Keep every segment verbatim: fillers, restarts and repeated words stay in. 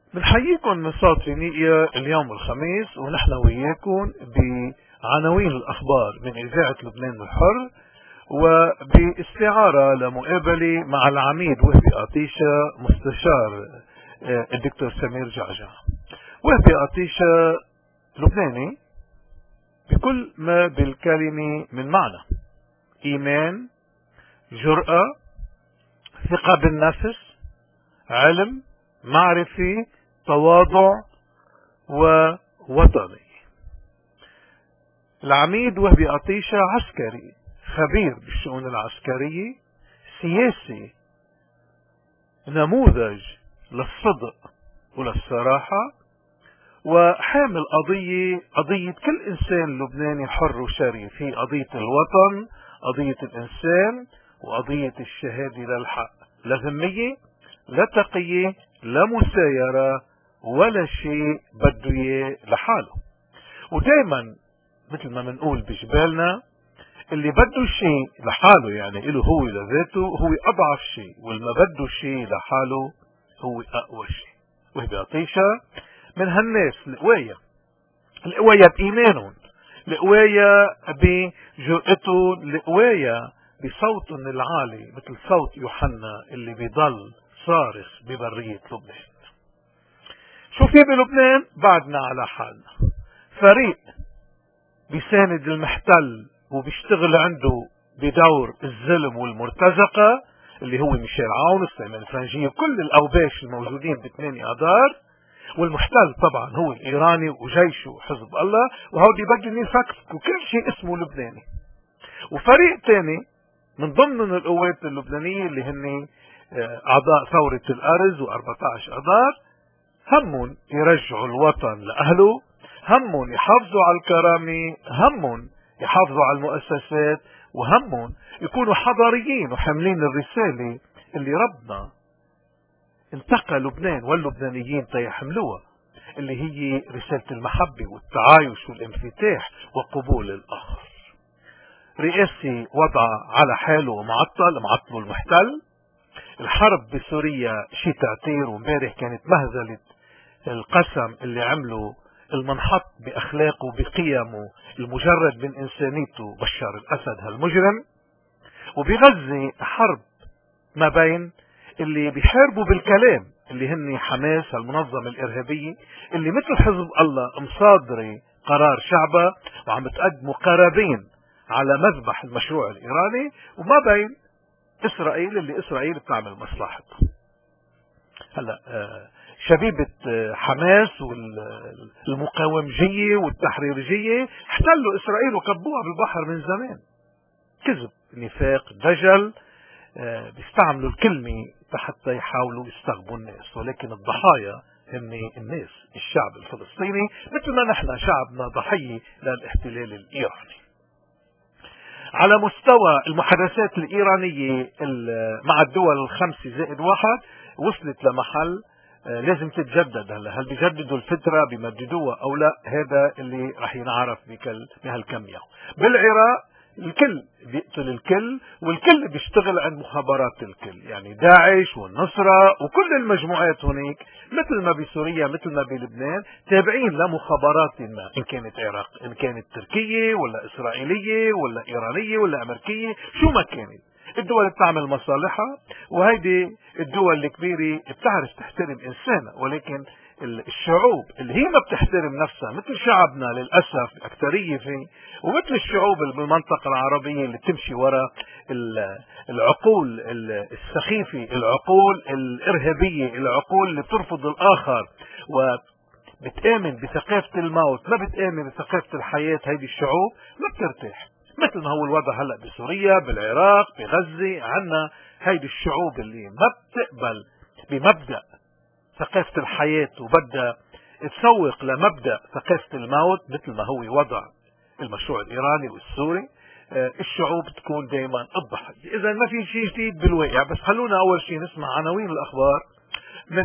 بنحييكم من صوت فينيقيا اليوم الخميس، ونحن وياكم بعناوين الأخبار من إذاعة لبنان الحر، وباستعارة لمقابلة مع العميد وهبي قطيشة مستشار الدكتور سمير جعجع. وهبي قطيشة لبناني بكل ما بالكلمة من معنى: إيمان، جرأة، ثقة بالنفس، علم، معرفة، تواضع، ووطني. العميد وهبي قطيشة عسكري خبير بالشؤون العسكرية، سياسي، نموذج للصدق وللصراحة، وحامل قضية قضية كل إنسان لبناني حر وشريف، هي قضية الوطن، قضية الإنسان، وقضية الشهادة للحق، لا ذمية، لا تقية، لا مسايرة، ولا شيء بده اياه لحاله. ودايما مثل ما بنقول بجبالنا، اللي بده شيء لحاله يعني له هو لذاته هو أضعف شيء، واللي ما بده شيء لحاله هو أقوى شيء. وهبي قطيشة من هالناس القواية، القواية بإيمانهم، القواية بجرأتهم، القواية بصوتهم العالي مثل صوت يوحنا اللي بيضل صارخ ببرية لبنان. شو في بلبنان؟ بعدنا على حالنا. فريق بيساند المحتل وبيشتغل عنده بدور الظلم والمرتزقة اللي هو ميشيل عون، السليمان الفرنجية، وكل الأوباش الموجودين بثمانية أدار، والمحتل طبعا هو الإيراني وجيشه وحزب الله، وهودي بدهم يفككوا كل شيء اسمه لبناني. وفريق تاني من ضمن القوات اللبنانية اللي هن أعضاء ثورة الأرز وأربعة عشر أدار، همهم يرجعوا الوطن لأهله، همهم يحافظوا على الكرامة، همهم يحافظوا على المؤسسات، وهمهم يكونوا حضاريين وحاملين الرسالة اللي ربنا انتقى لبنان واللبنانيين تيحملوها، اللي هي رسالة المحبة والتعايش والانفتاح وقبول الآخر. رئاسي وضع على حاله ومعطل، معطله المحتل. الحرب بسوريا شي تعتير، ومبارح كانت مهزلة القسم اللي عمله المنحط بأخلاقه وبقيمه المجرد من إنسانيته بشار الأسد هالمجرم. وبغزة حرب ما بين اللي بيحاربوا بالكلام اللي هن حماس هالمنظمة الإرهابية اللي مثل حزب الله مصادرة قرار شعبها وعم تقدموا قرابين على مذبح المشروع الإيراني، وما بين إسرائيل اللي إسرائيل بتعمل مصلحتها. هلا شبيبة حماس والمقاومجية والتحريرجية احتلوا إسرائيل وكبوها بالبحر من زمان. كذب، نفاق، دجل، بيستعملوا الكلمة حتى يحاولوا يستغبوا الناس، ولكن الضحايا هم الناس، الشعب الفلسطيني، مثل ما نحن شعبنا ضحية للاحتلال الإيراني. على مستوى المحادثات الإيرانية مع الدول الخمسة زائد واحد وصلت لمحل لازم تتجدد. هلا هل بيجددوا الفترة بيمددوها أو لا؟ هذا اللي رح ينعرف بهالكم يوم. بالعراق الكل بيقتل الكل، والكل بيشتغل عند مخابرات الكل، يعني داعش والنصرة وكل المجموعات هناك مثل ما بسوريا مثل ما بلبنان تابعين لمخابرات ما، إن كانت عراق، إن كانت تركية ولا إسرائيلية ولا إيرانية ولا أمريكية، شو ما كانت. الدول بتعمل مصالحها، وهيدي الدول الكبيرة بتعرف تحترم إنسانها، ولكن الشعوب اللي هي ما بتحترم نفسها مثل شعبنا للأسف أكثرية فيه، ومثل الشعوب بالمنطقة العربية اللي تمشي وراء العقول السخيفة، العقول الإرهابية، العقول اللي بترفض الآخر وبتآمن بثقافة الموت، ما بتآمن بثقافة الحياة، هيدي الشعوب ما بترتاح. مثل ما هو الوضع هلأ بسوريا، بالعراق، بغزة، عنا هيدي الشعوب اللي ما بتقبل بمبدأ ثقافة الحياة وبدأ تسوق لمبدأ ثقافة الموت مثل ما هو وضع المشروع الإيراني والسوري. الشعوب تكون دائما الضحية. إذا ما في شيء جديد بالواقع، بس خلونا أول شيء نسمع عناوين الأخبار من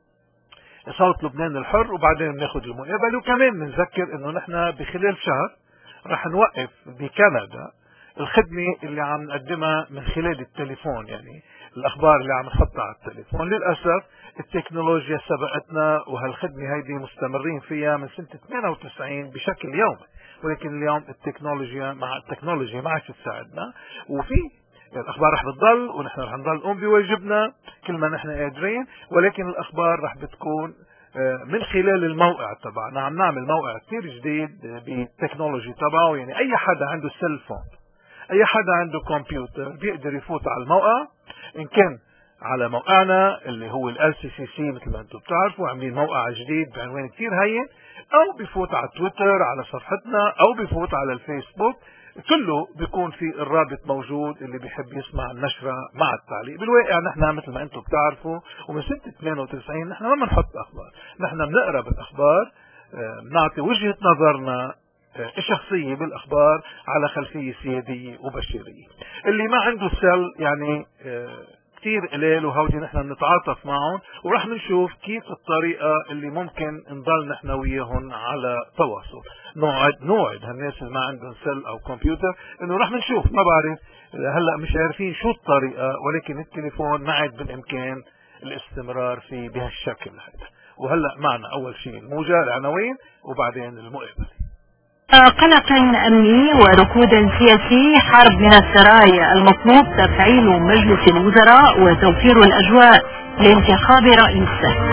صوت لبنان الحر، وبعدين ناخذ المقابلة. وكمان بنذكر إنه نحن بخلال شهر رح نوقف بكندا الخدمة اللي عم نقدمها من خلال التليفون، يعني الأخبار اللي عم نحطها على التليفون. للأسف التكنولوجيا سبقتنا، وهالخدمة هيدي مستمرين فيها من سنة ثمانية وتسعين بشكل يومي، ولكن اليوم التكنولوجيا مع التكنولوجيا ما عادش تساعدنا، وفي الأخبار رح بتضل ونحن رح نضل نقوم بواجبنا كل ما نحن قادرين، ولكن الأخبار رح بتكون من خلال الموقع تبعنا. عم نعمل موقع كتير جديد بالتكنولوجي تبعه، يعني أي حدا عنده سيلفون، أي حدا عنده كمبيوتر بيقدر يفوت على الموقع، إن كان على موقعنا اللي هو ال سي سي سي مثل ما انتم بتعرفوا، عاملين موقع جديد بعنوان كتير هين، أو بيفوت على تويتر على صفحتنا، أو بيفوت على الفيسبوك، كله بيكون في الرابط موجود اللي بيحب يسمع النشرة مع التعليق. بالواقع نحن مثل ما انتم بتعرفوا ومن سنة ثمانية وتسعين نحن ما بنحط أخبار، نحن بنقرأ بالأخبار، بنعطي وجهة نظرنا الشخصية بالأخبار على خلفية سيادية وبشرية. اللي ما عنده سل يعني كتير قليل، وهودي نحن بنتعاطف معهم، ورح نشوف كيف الطريقة اللي ممكن نضل نحن وياهم على تواصل. نوعد نوعد هالناس اللي ما عندهم سل او كمبيوتر انه رح نشوف، ما بعرف هلا مش عارفين شو الطريقة، ولكن التليفون ما عاد بالامكان الاستمرار فيه بهالشكل هذا. وهلا معنا اول شيء الموجة العناوين وبعدين المقابلة. قلق أمني وركود سياسي، حرب من السرايا، المطلوب تفعيل مجلس الوزراء وتوفير الأجواء لانتخاب رئيس.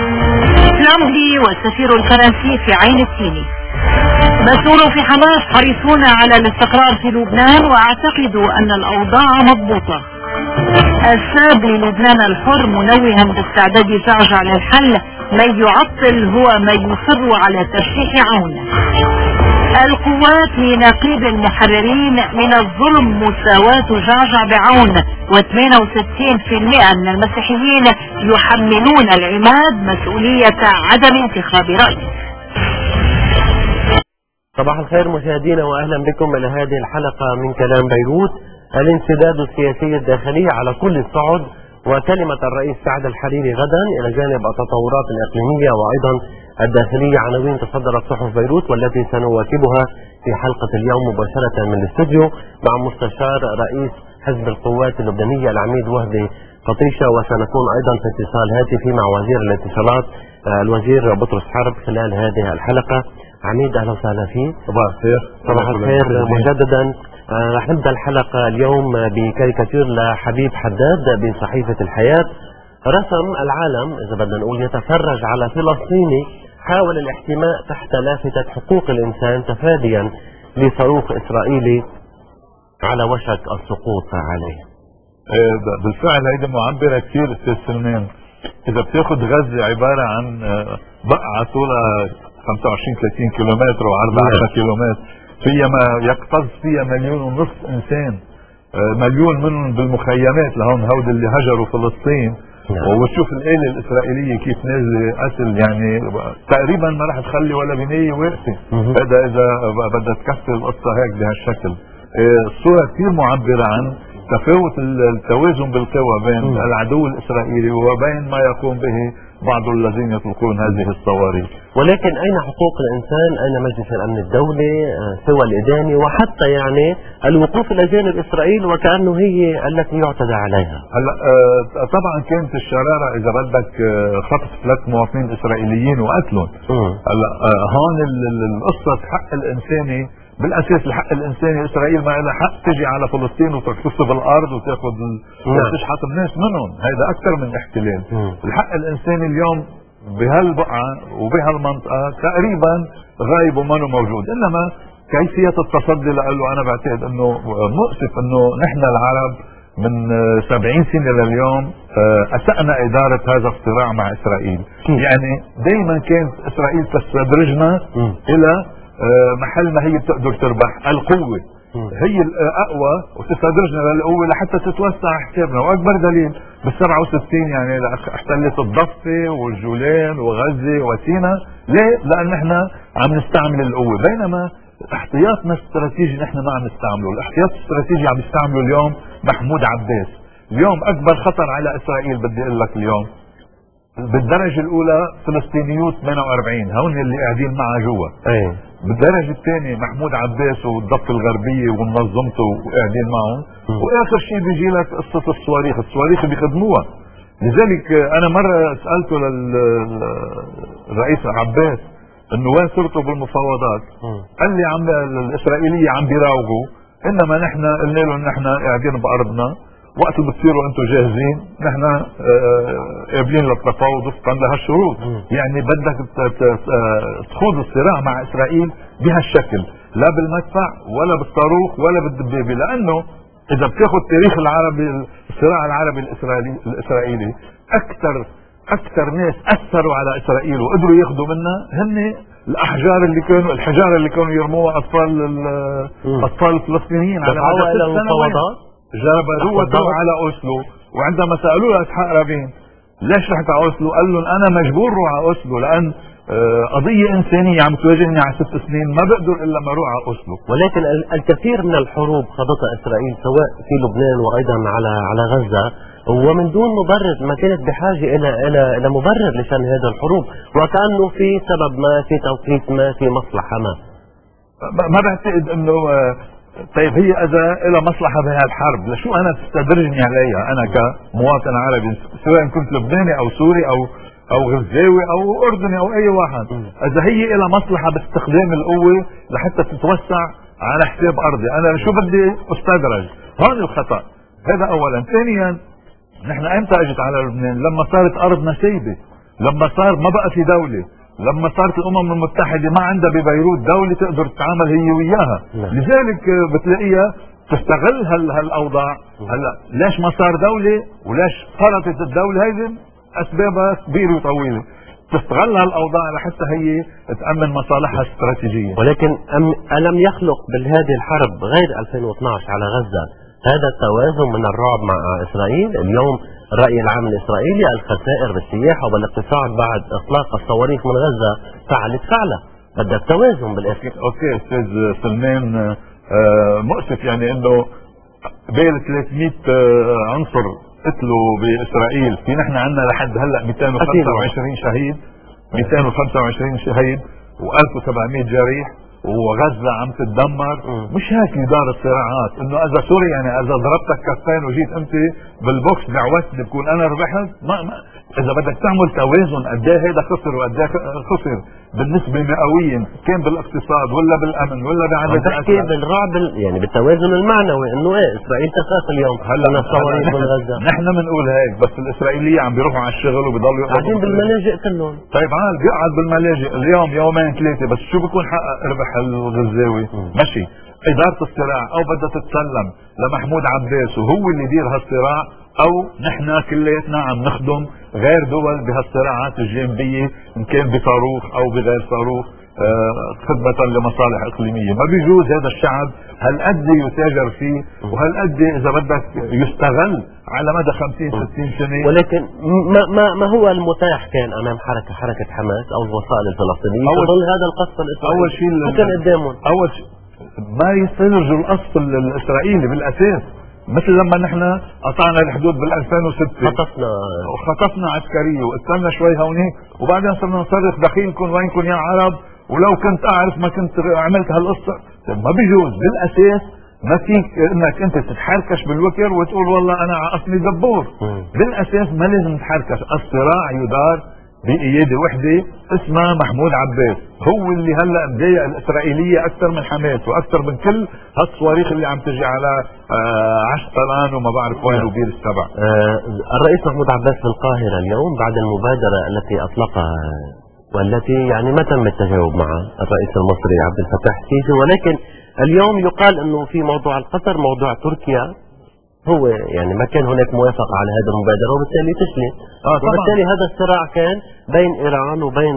لامبي والسفير الفرنسي في عين التيني. مسؤول في حماس حريصون على الاستقرار في لبنان واعتقد أن الأوضاع مضبوطة. الساب للبنان الحر منوها باستعداد تعجع للحل، من يعطل هو من يصر على ترشيح عون. القوات لنقيب المحررين، من الظلم مساواة جعجع بعون، وثمانية وستين بالمئة من المسيحيين يحملون العماد مسؤولية عدم انتخاب رئيس. صباح الخير مشاهدينا واهلا بكم الى هذه الحلقة من كلام بيروت. الانسداد السياسي الداخلي على كل الصعد، وكلمة الرئيس سعد الحريري غدا الى جانب التطورات الاقليمية وايضا الداخلية، عناوين تصدرت صحف بيروت والتي سنواكبها في حلقة اليوم مباشرة من الاستوديو مع مستشار رئيس حزب القوات اللبنانية العميد وهبي قطيشة، وسنكون ايضا في اتصال هاتفي مع وزير الاتصالات الوزير بطرس حرب خلال هذه الحلقة. عميد اهلا وسهلا فيك. صباح الخير. صباح الخير مجددا. آه رح نبدا الحلقة اليوم بكاريكاتير لحبيب حداد بصحيفة الحياة. رسم العالم اذا بدنا نقول يتفرج على فلسطيني حاول الاحتماء تحت لافتة حقوق الانسان تفاديا لصاروخ اسرائيلي على وشك السقوط عليه. آه بالفعل هيدي معبرة كثير استاذ سلمان. اذا بتاخذ غزة عبارة عن بقعة طولها خمسة وعشرين ثلاثين كيلومتر وعرضها عشرة كيلومتر، فيها ما يقتز فيها مليون ونصف انسان، مليون منهم بالمخيمات لهون هود اللي هجروا فلسطين. نعم. وتشوف الآلة الإسرائيلية كيف نازلة قتل، يعني تقريبا ما راح تخلي ولا بنية واقفة. هذا إذا بدها تكفي القصة هيك بهالشكل. الصورة كثير معبرة عن تفاوت التوازن بالقوى بين م. العدو الإسرائيلي وبين ما يقوم به بعض الذين يطلقون هذه الصواريخ. ولكن أين حقوق الإنسان؟ أين مجلس الأمن الدولي؟ سوى الإداني وحتى يعني الوقوف إلى جانب إسرائيل وكأنه هي التي يعتدى عليها. هلا آه طبعا كانت الشرارة إذا بدك آه خطف ثلاث مواطنين إسرائيليين وقتلهم. هلا آه هون القصة حق الإنساني بالاساس، الحق الانساني اسرائيل ما لها حق تجي على فلسطين وتغتصب الارض وتاخذ وتشحط الناس منهم، هذا اكثر من احتلال. مم. الحق الانساني اليوم بهالبقعه وبهالمنطقه تقريبا غايب وما موجود، انما كيفيه التصدي له انا بعتقد انه مؤسف انه نحن العرب من سبعين سنه لليوم اسأنا اداره هذا الصراع مع اسرائيل. مم. يعني دائما كانت اسرائيل تستدرجنا مم. الى محل ما هي بتقدر تربح القوة، هي الأقوى وتستدرجنا للقوة لحتى تتوسع حسابنا. وأكبر دليل بالسبعة وستين يعني احتلت الضفة والجولان وغزة وسينا. ليه؟ لأن احنا عم نستعمل القوة، بينما احتياطنا الاستراتيجي نحن ما عم نستعمله. الاحتياط الاستراتيجي عم يستعمله اليوم محمود عباس. اليوم أكبر خطر على إسرائيل بدي أقول لك اليوم بالدرجة الأولى فلسطينيو ثمانية وأربعين هون اللي قاعدين معها جوا. ايه. بالدرجة الثانية محمود عباس والضفة الغربية ومنظمته وقاعدين معهم. وآخر شيء بيجي لك قصة الصواريخ، الصواريخ بيخدموها. لذلك أنا مرة سألته للرئيس عباس إنه وين صرتوا بالمفاوضات؟ قال لي عم الإسرائيلية عم بيراوغوا، إنما نحن قلنا لهم نحن قاعدين بأرضنا، وقت اللي بتصيروا انتم جاهزين نحن قابلين للتفاوض وفقا لهالشروط. يعني بدك تخوض الصراع مع اسرائيل بهالشكل، لا بالمدفع ولا بالصاروخ ولا بالدبابه، لانه اذا بتاخذ تاريخ العربي الصراع العربي الاسرائيلي الاسرائيلي اكثر اكثر ناس اثروا على اسرائيل وقدروا ياخذوا منها هن الاحجار اللي كانوا الحجاره اللي كانوا يرموها اطفال الاطفال الفلسطينيين على مدى المفاوضات. جربوا الضوء على اوسلو، وعندما سالوه اسحاق رابين ليش رحت على اوسلو؟ قال لهم انا مجبور روح على اوسلو لان قضيه انسانيه عم تواجهني على ست سنين ما بقدر الا ما اروح على اوسلو. ولكن الكثير من الحروب خاضتها اسرائيل سواء في لبنان وايضا على على غزه ومن دون مبرر، ما كانت بحاجه الى الى الى مبرر لشان هذه الحروب، وكانه في سبب ما، في توقيت ما، في مصلحه ما. ما بعتقد انه طيب هي اذا لها مصلحه بهالحرب لشو انا تستدرجني عليها انا كمواطن عربي سواء كنت لبناني او سوري او او غزاوي او اردني او اي واحد. اذا هي لها مصلحه باستخدام القوه لحتى تتوسع على حساب ارضي، انا شو بدي استدرج؟ هون الخطا. هذا اولا. ثانيا نحن امتى اجت على لبنان؟ لما صارت ارضنا سيبه، لما صار ما بقى في دوله، لما صارت الامم المتحده ما عندها ببيروت دوله تقدر تتعامل هي وياها. لذلك بتلاقيها تستغل هال هالاوضاع. هلا ليش ما صار دوله وليش فرطت الدوله؟ هيدي اسبابها كبيره وطويله. تستغل هالاوضاع لحتى هي تامن مصالحها الاستراتيجيه. ولكن أم الم يخلق بهذه الحرب غير ألفين واثنعش على غزه هذا التوازن من الرعب مع اسرائيل؟ اليوم الرأي العام الإسرائيلي الخسائر بالسياحة وبالاقتصاد بعد إطلاق الصواريخ من غزة فعلت فعلة، بدك توازن بالأسف. أوكي أستاذ سلمان، آه مؤسف يعني إنه بين ثلاثمئة آه عنصر قتلوا بإسرائيل، في نحن عندنا لحد هلا مئتين وخمسة وعشرين شهيد، مئتين وخمسة وعشرين شهيد وألف وسبعمئة جريح، وغزة عم تتدمر. مش هيك يدار الصراعات، انه اذا سوريا يعني اذا ضربتك كفين وجيت انت بالبوكس بعوزت بكون انا ربحت. ما, ما اذا بدك تعمل توازن قد ايه هيدا خسر وقد ايه خسر بالنسبه مئويا، كان بالاقتصاد ولا بالامن ولا بعدد الاسلحه بالرعب يعني بالتوازن المعنوي، انه ايه اسرائيل تخاف اليوم هلا من الصواريخ من غزه. نحن بنقول هيك بس الاسرائيليين عم بيروحوا على الشغل وبيضلوا قاعدين بالملاجئ كلهم. طيب عال بيقعد بالملاجئ اليوم يومين ثلاثه، بس شو بيكون حقق ربح الغزاوي؟ ماشي اداره الصراع او بدها تتسلم لمحمود عباس وهو اللي يدير هالصراع، او نحن كلياتنا عم نخدم غير دول بهالصراعات الجانبيه ان كان بصاروخ او بغير صاروخ آه خدمه لمصالح اقليميه. ما بيجوز هذا الشعب هالقد يتاجر فيه وهالقد اذا بدك يستغل على مدى خمسين ستين سنه. ولكن ما ما ما هو المتاح كان امام حركه حركه حماس او الوسائل الفلسطينيه تظل هذا القصف الاسرائيلي؟ اول شيء كان قدامهم اول شيء ما يستلجوا القصف الاسرائيلي بالاساس، مثل لما نحن قطعنا الحدود بال ألفين وستة خطفنا وخطفنا عسكريه واستنى شوي هونيك وبعدين صرنا نصرخ دخيلكم وينكم يا عرب، ولو كنت اعرف ما كنت عملت هالقصه. ما بيجوز بالاساس، ما فيك انك انت تتحركش بالوكر وتقول والله انا عقصني دبور. بالاساس ما لازم تتحركش، الصراع يدار بقياده وحده اسمها محمود عباس، هو اللي هلا مضايق الاسرائيليه اكثر من حماس واكثر من كل هالصواريخ اللي عم تجي على آه عشقلان وما بعرف وين وبير السبع. آه الرئيس محمود عباس في القاهره اليوم بعد المبادره التي اطلقها والتي يعني ما تم التجاوب مع الرئيس المصري عبد الفتاح السيسي، ولكن اليوم يقال انه في موضوع القطر موضوع تركيا هو يعني ما كان هناك موافقة على هذه المبادرة وبالتالي تسلم. آه وبالتالي هذا الصراع كان بين إيران وبين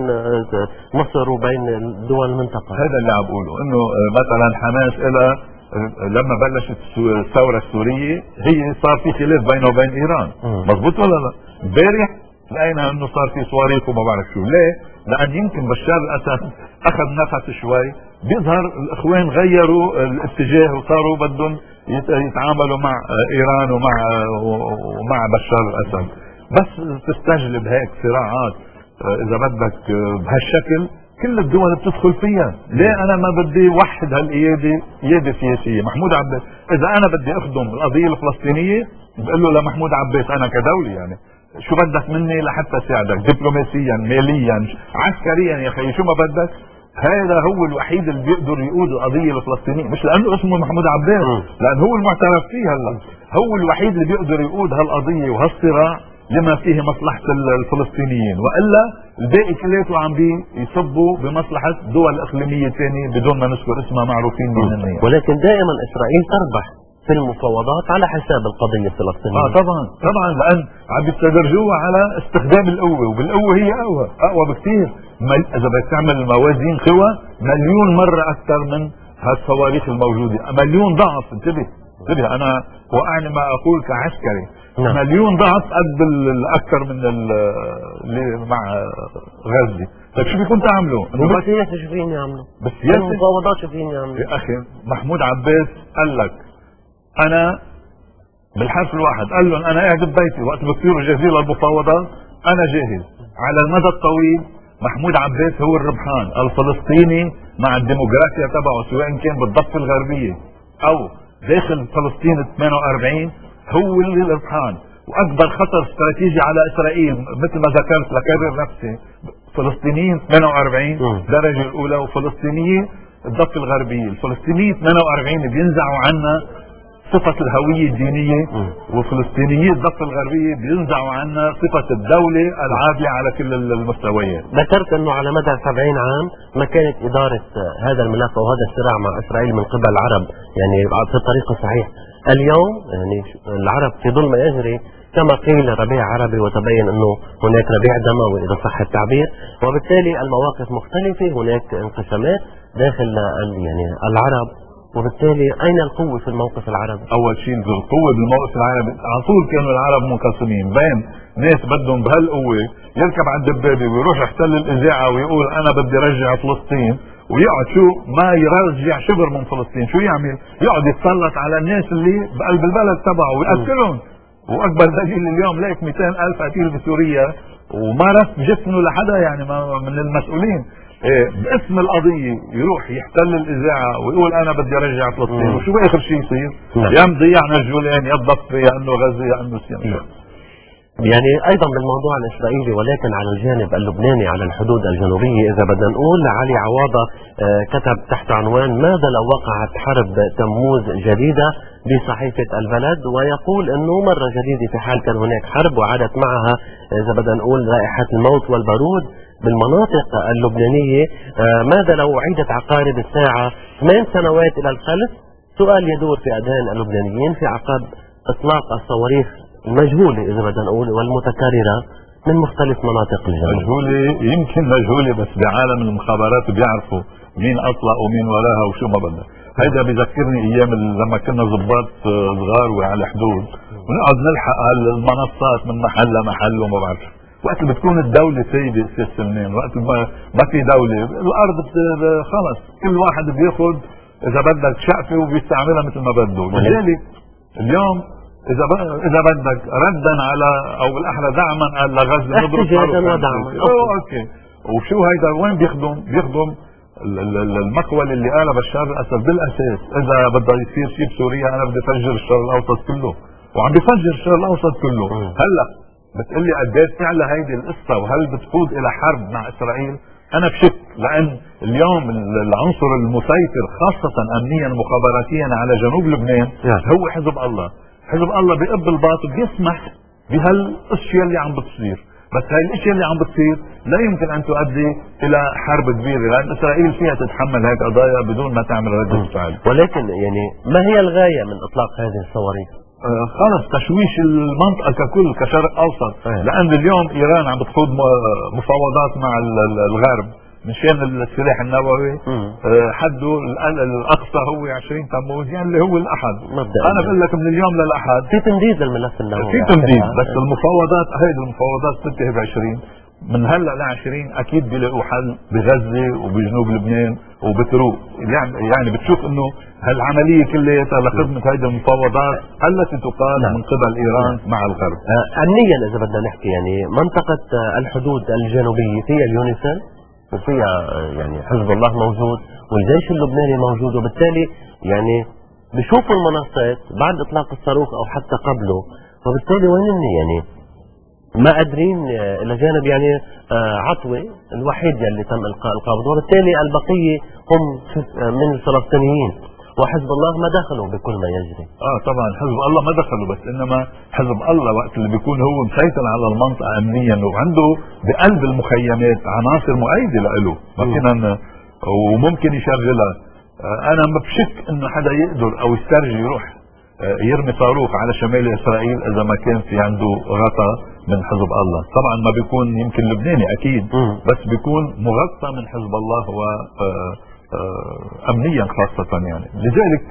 مصر وبين دول المنطقة. هذا اللي عم بقوله انه مثلا حماس إلى لما بلشت الثورة السورية هي صار في خلاف بينه وبين إيران، مضبوط ولا لا؟ امبارح لقينا انه صار في صواريخ وما بعرف شو، ليه؟ لأن يمكن بشار الأسد أخذ نفس شوي، بيظهر الإخوان غيروا الاتجاه وصاروا بدهم يتعاملوا مع ايران ومع ومع بشار الاسد. بس تستجلب هيك صراعات اذا بدك بهالشكل كل الدول بتدخل فيها. ليه انا ما بدي وحد هالقياده قياده سياسيه؟ محمود عباس اذا انا بدي اخدم القضيه الفلسطينيه بقول له لمحمود عباس انا كدوله يعني شو بدك مني لحتى ساعدك دبلوماسيا ماليا عسكريا يا اخي شو ما بدك. هذا هو الوحيد اللي بيقدر يقود القضيه الفلسطينيه، مش لانه اسمه محمود عباس، لان هو المعترف فيه هلا، هو الوحيد اللي بيقدر يقود هالقضيه وهالصراع لما فيه مصلحه الفلسطينيين، والا الباقي كلياته عم بيصبوا بمصلحه دول اقليميه ثانيه بدون ما نذكر اسمها معروفين مين هن. ولكن دائما اسرائيل تربح في المفاوضات على حساب القضيه الفلسطينيه. اه طبعا طبعا لان عم بيستدرجوها على استخدام القوه، وبالقوه هي اقوى اقوى بكثير. اذا بدك تعمل موازين قوى مليون مره اكثر من هالصواريخ الموجوده، مليون ضعف. انتبه انتبه انا وقعني ما اقول كعسكري. نعم. مليون ضعف قد الاكثر من اللي مع غزه. طيب شو بيكون تعملوا؟ بالسياسه شو فين يعملوا؟ بالسياسه المفاوضات شو فين يعملوا؟ يا اخي محمود عباس قال لك انا بالحرف الواحد قال لهم انا قاعد ببيتي وقت بتصيروا جاهزين للمفاوضات انا جاهز. على المدى الطويل محمود عباس هو الربحان، الفلسطيني مع الديموغرافيا تبعه سواء كان بالضفه الغربيه او داخل فلسطين ثمانية وأربعين هو اللي الربحان. واكبر خطر استراتيجي على اسرائيل مثل ما ذكرت لكرر نفسي فلسطينيين ثمانية وأربعين الدرجه الاولى وفلسطينيين الضفه الغربيه. الفلسطينيين ثمانية وأربعين بينزعوا عنا صفة الهوية الدينية، وفلسطينيي الضفة الغربية بينزعوا عنا صفة الدولة العادلة على كل المستويات. ذكرت انه على مدى سبعين عام ما كانت ادارة هذا الملف او هذا الصراع مع اسرائيل من قبل العرب يعني في الطريق الصحيح. اليوم يعني العرب في ظل ما يجري كما قيل ربيع عربي وتبين انه هناك ربيع دموي اذا صح التعبير، وبالتالي المواقف مختلفة، هناك انقسامات داخل يعني العرب، وبالتالي اين القوة في الموقف العربي؟ اول شيء القوة بالموقف العربي على طول كانوا العرب منقسمين بين ناس بدهم بهالقوة يركب على الدبابة ويروح يحتل الاذاعة ويقول انا بدي رجع فلسطين، ويقعد شو ما يرجع شبر من فلسطين، شو يعمل؟ يقعد يتسلط على الناس اللي بقلب البلد تبعه ويقتلهم. واكبر دليل اليوم ليك مئتين ألف قتيل بسوريا وما رف جسمه لحدا يعني من المسؤولين. إيه باسم القضية يروح يحتل الإذاعة ويقول أنا بدي أرجع فلسطين، وشو بآخر شيء يصير؟ يا مضيعنا الجولان يا الضفة يا إنه غزة يا إنه سيناء. يعني أيضا بالموضوع الإسرائيلي ولكن على الجانب اللبناني على الحدود الجنوبية إذا بدنا نقول علي عواضة آه كتب تحت عنوان ماذا لو وقعت حرب تموز جديدة بصحيفة البلد، ويقول أنه مرة جديدة في حال كان هناك حرب وعادت معها إذا بدنا نقول رائحة الموت والبارود بالمناطق اللبنانية. آه ماذا لو أعيدت عقارب الساعة ثمان سنوات إلى الخلف؟ سؤال يدور في أذهان اللبنانيين في عقب إطلاق الصواريخ المجهولة إذا بدنا نقول والمتكررة من مختلف مناطق الجنوب. مجهولة يمكن مجهولة بس بعالم المخابرات بيعرفوا مين أطلق ومين وراها وشو ما بدها. هيدا بذكرني أيام لما كنا ضباط صغار وعلى حدود ونقعد نلحق المنصات من محل لمحل وما بعرف. وقت بتكون الدولة سيدة أستاذ سلمان، وقت ما في دولة الأرض خلص كل واحد بياخد إذا بدك شقفة وبيستعملها مثل ما بده. لذلك اليوم إذا إذا بدك ردا على أو بالأحرى دعما على غزة احتجاجا ودعما. أوكي. وشو هيدا وين بيخدم؟ بيخدم المقول اللي قاله بشار الأسد بالأساس إذا بده يصير شيء بسوريا أنا بدي أفجر الشرق الأوسط كله، وعم بيفجر الشرق الأوسط كله. هلا بتقلي قديش فعلا هيدي القصة وهل بتقود إلى حرب مع إسرائيل؟ أنا بشك، لأن اليوم العنصر المسيطر خاصة أمنيا مخابراتيا على جنوب لبنان هو حزب الله. حزب الله بيقب الباطل بيسمح بهالاشياء اللي عم بتصير، بس هاي الاشياء اللي عم بتصير لا يمكن ان تؤدي الى حرب كبيره، لان اسرائيل فيها تتحمل هيك قضايا بدون ما تعمل رده فعل. ولكن يعني ما هي الغايه من اطلاق هذه الصواريخ؟ آه خلص تشويش المنطقه ككل كشرق اوسط، آه. لان اليوم ايران عم بتخوض مفاوضات مع الغرب مشان السلاح النووي. آه حده الاقصى هو عشرين تموز يعني اللي هو الاحد. انا بقول لك من اليوم للاحد في تمديد للملف النووي، في تمديد، بس المفاوضات هيدي المفاوضات تنتهي ب عشرين من هلا ل عشرين اكيد بيلاقوا حل بغزه وبجنوب لبنان وبتروق. يعني يعني بتشوف انه هالعمليه كلياتها لخدمه هيدي المفاوضات التي تقام من قبل ايران مع الغرب. امنيا اذا بدنا نحكي يعني منطقه الحدود الجنوبيه فيها اليونيسن وفيها يعني حزب الله موجود والجيش اللبناني موجود، وبالتالي يعني بشوفوا المنصات بعد اطلاق الصاروخ او حتى قبله، وبالتالي وين يعني ما قادرين الى جانب يعني عطوه الوحيد يلي تم القاء القبض، وبالتالي البقيه هم من الفلسطينيين وحزب الله ما دخلوا بكل ما يجري. اه طبعا حزب الله ما دخلوا، بس انما حزب الله وقت اللي بيكون هو مسيطر على المنطقه امنيا وعنده بقلب المخيمات عناصر مؤيده له ما فينا وممكن يشغلها. آه انا ما بشك انه حدا يقدر او يسترجي يروح آه يرمي صاروخ على شمال اسرائيل اذا ما كان في عنده غطاء من حزب الله. طبعا ما بيكون يمكن لبناني اكيد، بس بيكون مغطى من حزب الله و آه امنيا خاصة يعني. لذلك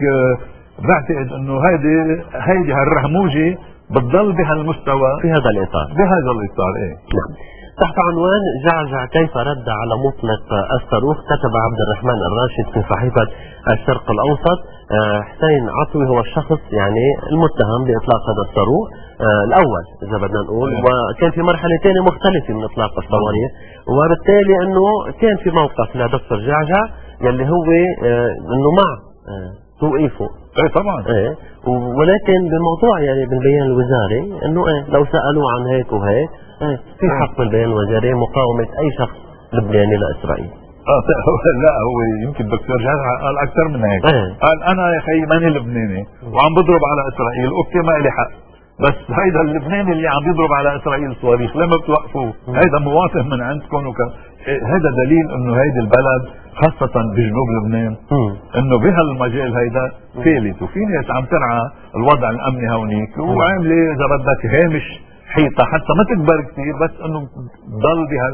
بعتقد انه هيدي هيدي هالرهموجة بتضل بهالمستوى في هذا الاطار بهذا الاطار ايه. نعم. تحت عنوان جعجع كيف رد على مطلق الصاروخ كتب عبد الرحمن الراشد في صحيفة الشرق الاوسط حسين عطوي هو الشخص يعني المتهم باطلاق هذا الصاروخ آه الاول اذا بدنا نقول، وكان في مرحله ثانيه مختلفه من اطلاق الصواريخ، وبالتالي انه كان في موقف لدكتور جعجع يلي هو آه انه مع آه توقيفه. ايه طبعا ايه، ولكن بالموضوع يعني بالبيان الوزاري انه ايه لو سالوه عن هيك وهيك ايه في حق بالبيان الوزاري مقاومه اي شخص لبناني لاسرائيل. اه لا هو يمكن دكتور جعجع قال اكثر من هيك. ايه. قال انا يا اخي ماني لبناني وعم بضرب على اسرائيل، اوكي ما لي حق، بس هيدا اللبناني اللي عم يضرب على اسرائيل صواريخ لما بتوقفوه هيدا مواطن من عندكم وك... هيدا دليل انه هيدي البلد خاصة بجنوب لبنان انه بهالمجال هيدا فالت، وفي ناس عم ترعى الوضع الامني هونيك وعامله اذا بدك هامش حيطة حتى ما تكبر كثير بس انه ضل بهال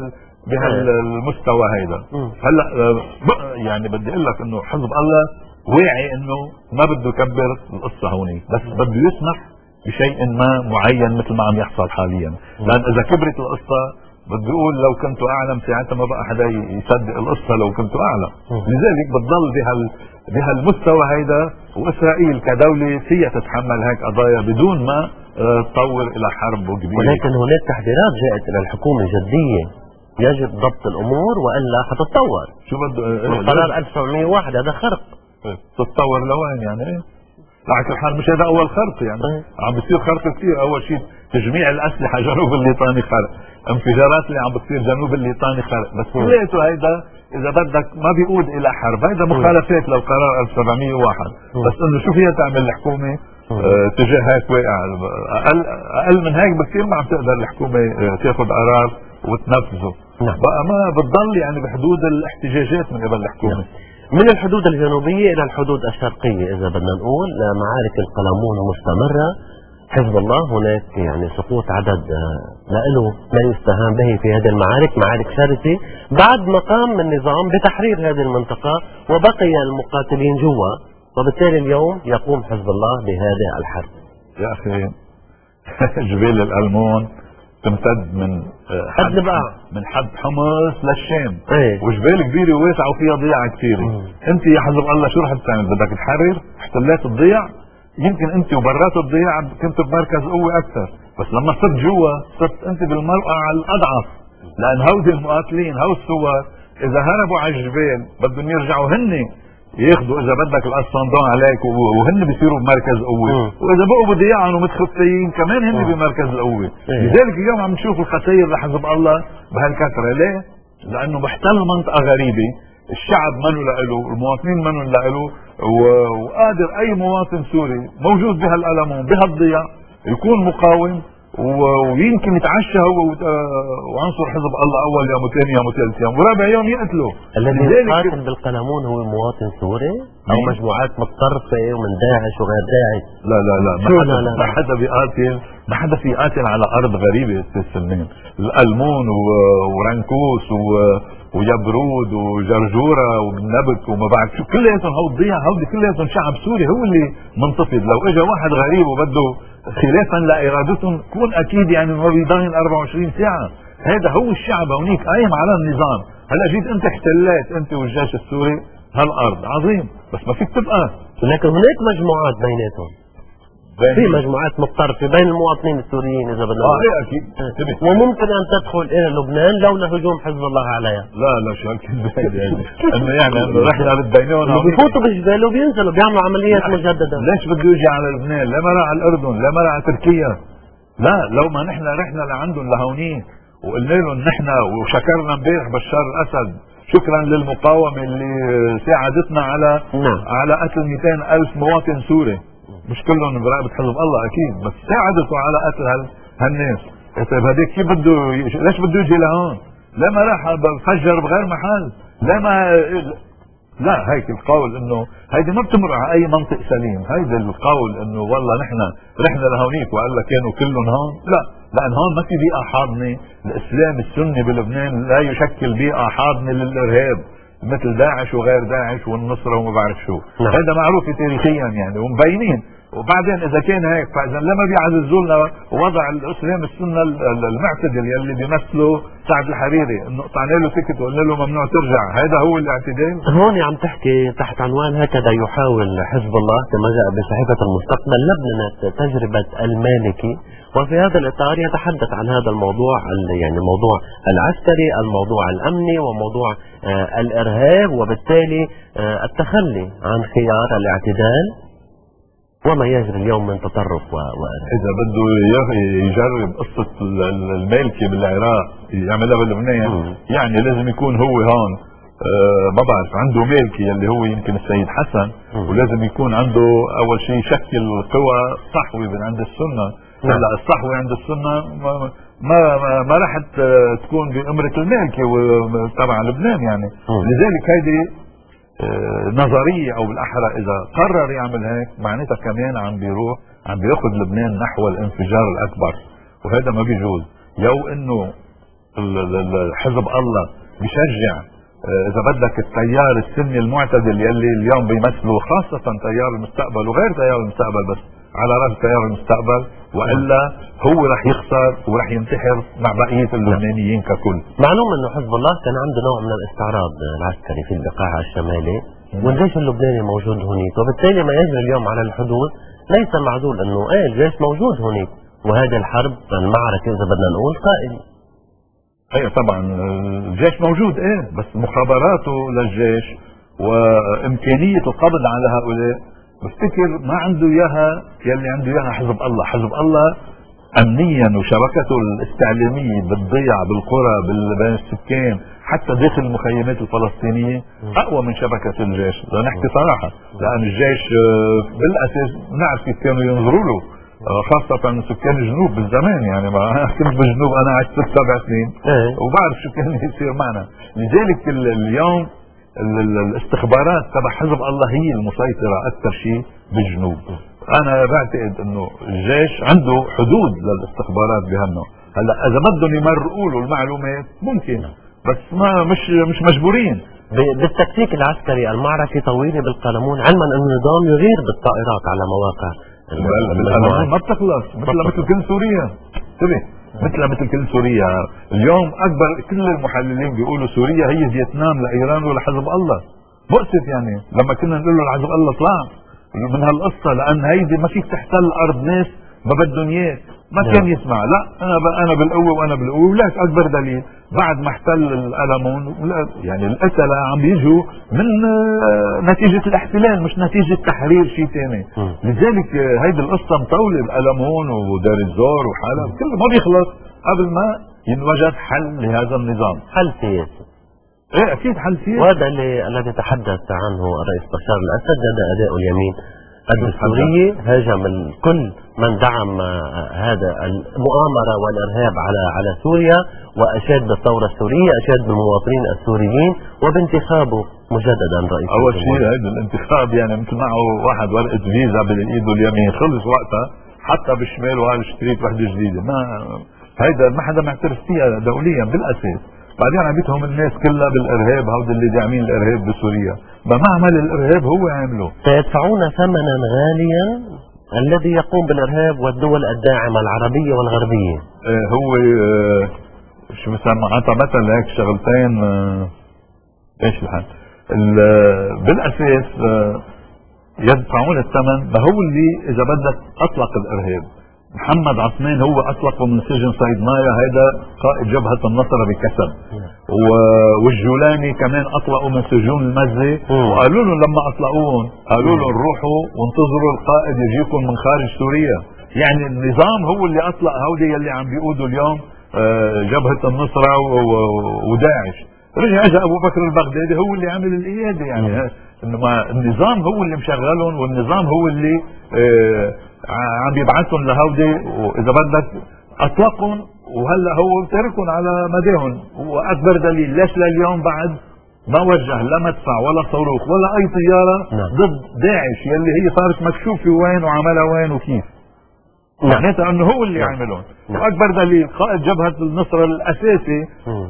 بهالمستوى هيدا. هلا يعني بدي اقول لك انه حزب الله واعي انه ما بده يكبر القصة هونيك، بس بده يسمح بشيء ما معين مثل ما عم يحصل حاليا، لان اذا كبرت القصة بدي اقول لو كنت اعلم ساعتها ما بقى حدا يصدق القصة لو كنت اعلم. لذلك بتضل بهال بهالمستوى هيدا، واسرائيل كدولة فيها تتحمل هيك قضايا بدون ما تطور الى حرب كبيرة. ولكن هناك تحذيرات جاءت الى الحكومة جدية يجب ضبط الامور والا حتتطور. شو بده قرار ألف وتسعمية وواحد هذا خرق. تتطور لوين يعني؟ ايه على كل حال مش هذا اول خرق يعني. اه. عم بيصير خرق كثير. اول شيء تجميع الاسلحه جنوب الليطاني خرق، انفجارات اللي عم بتصير جنوب الليطاني خرق، بس كلياته هيدا اذا بدك ما بيقود الى حرب، هيدا مخالفات للقرار ألف وسبعمية وواحد. بس انه شو فيها تعمل الحكومه اه تجاه هيك واقع اقل اقل من هيك بكثير ما عم تقدر الحكومه اه تاخذ قرار وتنفذه. نعم. بقى ما بتضل يعني بحدود الاحتجاجات من قبل الحكومه. نعم. من الحدود الجنوبية إلى الحدود الشرقية إذا بدنا نقول معارك القلمون مستمرة. حزب الله هناك يعني سقوط عدد له لا يستهان به في هذه المعارك، معارك شرسة بعد ما قام النظام بتحرير هذه المنطقة وبقي المقاتلين جوا، وبالتالي اليوم يقوم حزب الله بهذه الحرب. يا أخي جبال القلمون تمتد من حد بقى من حد حمص للشام. ايه. وجبال كبيره وواسعه وفيها ضيعه كثيره. انت يا حزب الله شو رح تعمل؟ بدك تحرر احتلات الضيع؟ يمكن انت وبرات الضيع كنت بمركز قوه اكثر، بس لما صرت جوا صرت انت بالموقع الاضعف، لان هودي المقاتلين هو الثوار اذا هربوا على الجبال بدهم يرجعوا هن ياخذوا اذا بدك الاسطندون عليك وهن بيصيروا بمركز قوه، واذا بقوا بضياعهم ومتخفيين كمان هن بمركز القوه. لذلك اليوم عم نشوف الخسائر لحزب الله بهالكثره. ليه؟ لانه محتل منطقه غريبه، الشعب منو لإله، المواطنين منو لإله، وقادر اي مواطن سوري موجود بهالقلمون بهالضياع يكون مقاوم ويمكن يتعشى هو وعنصر حزب الله اول يوم وثاني يوم وثالث يوم ورابع يوم يقتله. الذي يقاتل بالقلمون هو مواطن سوري او مجموعات متطرفه ومن داعش وغير داعش؟ لا لا لا ما حدا, لا, لا, ما حدا بيقاتل، ما حدا في قاتل على ارض غريبه استاذ سلمان. القلمون ورنكوس ويبرود وجرجوره والنبت وما بعد شو كلياتهم هو الضياع، هودي كلياتهم شعب سوري هو اللي منتفض. لو اجى واحد غريب وبده خلافا لارادتهم كون اكيد يعني ما بيضاين أربعة وعشرين ساعة، هذا هو الشعب هونيك قايم على النظام. هلا جيت انت احتليت انت والجيش السوري هالارض، عظيم، بس ما فيك تبقى. لكن هناك مجموعات بيناتهم، في مجموعات مختلفة بين المواطنين السوريين اذا بدنا. اه ايه اكيد. وممكن ان تدخل الى لبنان لولا هجوم حزب الله عليها. لا لا شو هالكذب يعني انه يعني انه رحنا للبينون بفوتوا بالجبال وبينزلوا بيعملوا عمليات مجددة. ليش بده يجي على لبنان؟ لا ما راح على الاردن، لا ما راح على تركيا. لا لو ما نحن رحنا لعندهم لهونيك وقلنا لهم نحن وشكرنا امبارح بشار الاسد، شكرا للمقاومة اللي ساعدتنا على نعم. على قتل مئتين ألف مواطن سوري، مش كلهم برقبة حزب الله اكيد، بس ساعدتوا على قتل هال هالناس. طيب هذيك كيف بده ليش بده يجي لهون؟ لا ما راح بفجر بغير محل، لا ما لا هيك القول انه هيدي ما بتمر على اي منطق سليم. هيدي القول انه والله نحن رحنا لهونيك وقال لك كانوا كلهم هون، لا، لان هون ما في بيئة حاضنة. الاسلام السني بلبنان لا يشكل بيئة حاضنة للارهاب مثل داعش وغير داعش والنصرة وما بعرف شو. نعم. هذا معروف تاريخيا يعني ومبينين. وبعدين اذا كان هيك فاذا لما بيعززوا لنا وضع الاسلام السنه المعتدل يلي بيمثله سعد الحريري انه قطعنا له تكت وقلنا له ممنوع ترجع، هذا هو الاعتدال. هون عم تحكي تحت عنوان هكذا يحاول حزب الله كما جاء بصحيفه المستقبل لبنه تجربه المالكي، وفي هذا الاطار يتحدث عن هذا الموضوع يعني الموضوع العسكري، الموضوع الامني، وموضوع آه الارهاب، وبالتالي آه التخلي عن خيار الاعتدال وما يجري اليوم من تطرف وإرهاب. إذا بده يجرب قصة المالكي بالعراق يعملها بلبنان يعني لازم يكون هو هون آه ما بعرف عنده مالكي اللي هو يمكن السيد حسن، مم. ولازم يكون عنده أول شيء شكل قوى صحوي من عند السنة. هلا الصحوي عند السنة ما ما ما, ما راح تكون بأمرة المالكي تبع لبنان يعني. مم. لذلك هيدي آه نظرية او بالاحرى اذا قرر يعمل هيك معناتها كمان عم بيروح عم بياخذ لبنان نحو الانفجار الاكبر، وهذا ما بيجوز. لو انه حزب الله بيشجع آه اذا بدك التيار السني المعتدل يلي اليوم بيمثلوا خاصة تيار المستقبل وغير تيار المستقبل بس على راس تيار المستقبل، والا هو رح يخسر ورح ينتحر مع بقية اللبنانيين ككل. معلوم انه حزب الله كان عنده نوع من الاستعراض العسكري في البقاع الشمالي، والجيش اللبناني موجود هناك، وبالتالي ما يجري اليوم على الحدود ليس معدول انه ايه الجيش موجود هناك، وهذه الحرب المعركة اذا بدنا نقول قائمة. ايه طبعا الجيش موجود ايه، بس مخابراته للجيش وامكانية القبض على هؤلاء بفتكر ما عنده اياها يلي عنده اياها حزب الله. حزب الله امنيا وشبكته الاستعلامية بتضيع بالقرى بين السكان حتى داخل المخيمات الفلسطينية اقوى من شبكة الجيش، لنحكي صراحة، لان الجيش بالاساس نعرف كيف كانوا ينظروا له خاصة سكان الجنوب بالزمان يعني. ما كنت بالجنوب انا عشت ست سبع سنين وبعرف شو كان يصير معنا. لذلك اليوم الاستخبارات تبع حزب الله هي المسيطرة اكثر شيء بالجنوب. انا بعتقد انه الجيش عنده حدود للاستخبارات بهالنوع. هلا اذا بدهم يمرقوا له المعلومات ممكن، بس ما مش مش مجبورين. بالتكتيك العسكري المعركة طويلة بالقلمون، علما ان النظام يغير بالطائرات على مواقع القلمون ما بتخلص مثل مثل كل سوريا. انتبه مثل مثل كل سوريا. اليوم اكبر كل المحللين بيقولوا سوريا هي فيتنام لايران ولحزب الله. مؤسف يعني لما كنا نقول له لحزب الله اطلع من هالقصة، لان هيدي ما فيك تحتل ارض ناس ما بدهم اياك، ما كان يسمع. لا انا انا بالقوه وانا بالقوه. ولك اكبر دليل بعد ما احتل القلمون يعني القتلة عم بيجوا من نتيجة الاحتلال مش نتيجة تحرير شيء ثاني. لذلك هيدي القصة مطولة، القلمون ودار الزور وحالة كله ما بيخلص قبل ما ينوجد حل لهذا النظام. حل سياسي. ايه اكيد حل سياسي. وهذا اللي الذي تحدث عنه الرئيس بشار الاسد، هذا اداء اليمين الدستورية، هاجم كل من دعم هذا المؤامرة والارهاب على على سوريا، واشاد بالثورة السورية، اشاد بالمواطنين السوريين وبانتخابه مجددا رئيس. اول شيء هذا الانتخاب يعني مثل معه واحد ورقة فيزا بالايد اليمين خلص وقتها، حتى بالشمال وهذا اشتريت وحدة جديدة. ما هيدا ما حدا معترف فيها دوليا بالاساس. بعدين عم بيتهم الناس كلها بالارهاب، هود اللي داعمين الارهاب بسوريا، ما معمل الارهاب هو عامله. سيدفعون ثمنا غاليا الذي يقوم بالارهاب والدول الداعمة العربية والغربية. آه هو آه شو بسمى معناتها مثل هيك شغلتين اه ايش الحال بالاساس اه يدفعون الثمن. ما هو اللي اذا بدك اطلق الارهاب. محمد عثمان هو اطلقه من سجن صيدنايا، هيدا قائد جبهة النصر بكسب. والجولاني كمان اطلقوا من سجون المزة، وقالوا لهم لما اطلقوهم قالوا لهم روحوا وانتظروا القائد يجيكم من خارج سوريا. يعني النظام هو اللي اطلق هودي اللي عم بيقودوا اليوم جبهة النصرة وداعش. رجع اجى ابو بكر البغدادي هو اللي عمل القيادة. يعني انما النظام هو اللي مشغلهم، والنظام هو اللي آه عم يبعثهم لهودي، واذا بدك اطلقهم وهلا هو تركهم على مداهم. واكبر دليل ليش لليوم بعد ما وجه لا مدفع ولا صاروخ ولا اي طياره ضد داعش يلي هي صارت مكشوفه وين وعملها وين وكيف. معناتها انه هو اللي يعملون. واكبر دليل قائد جبهة النصر الاساسي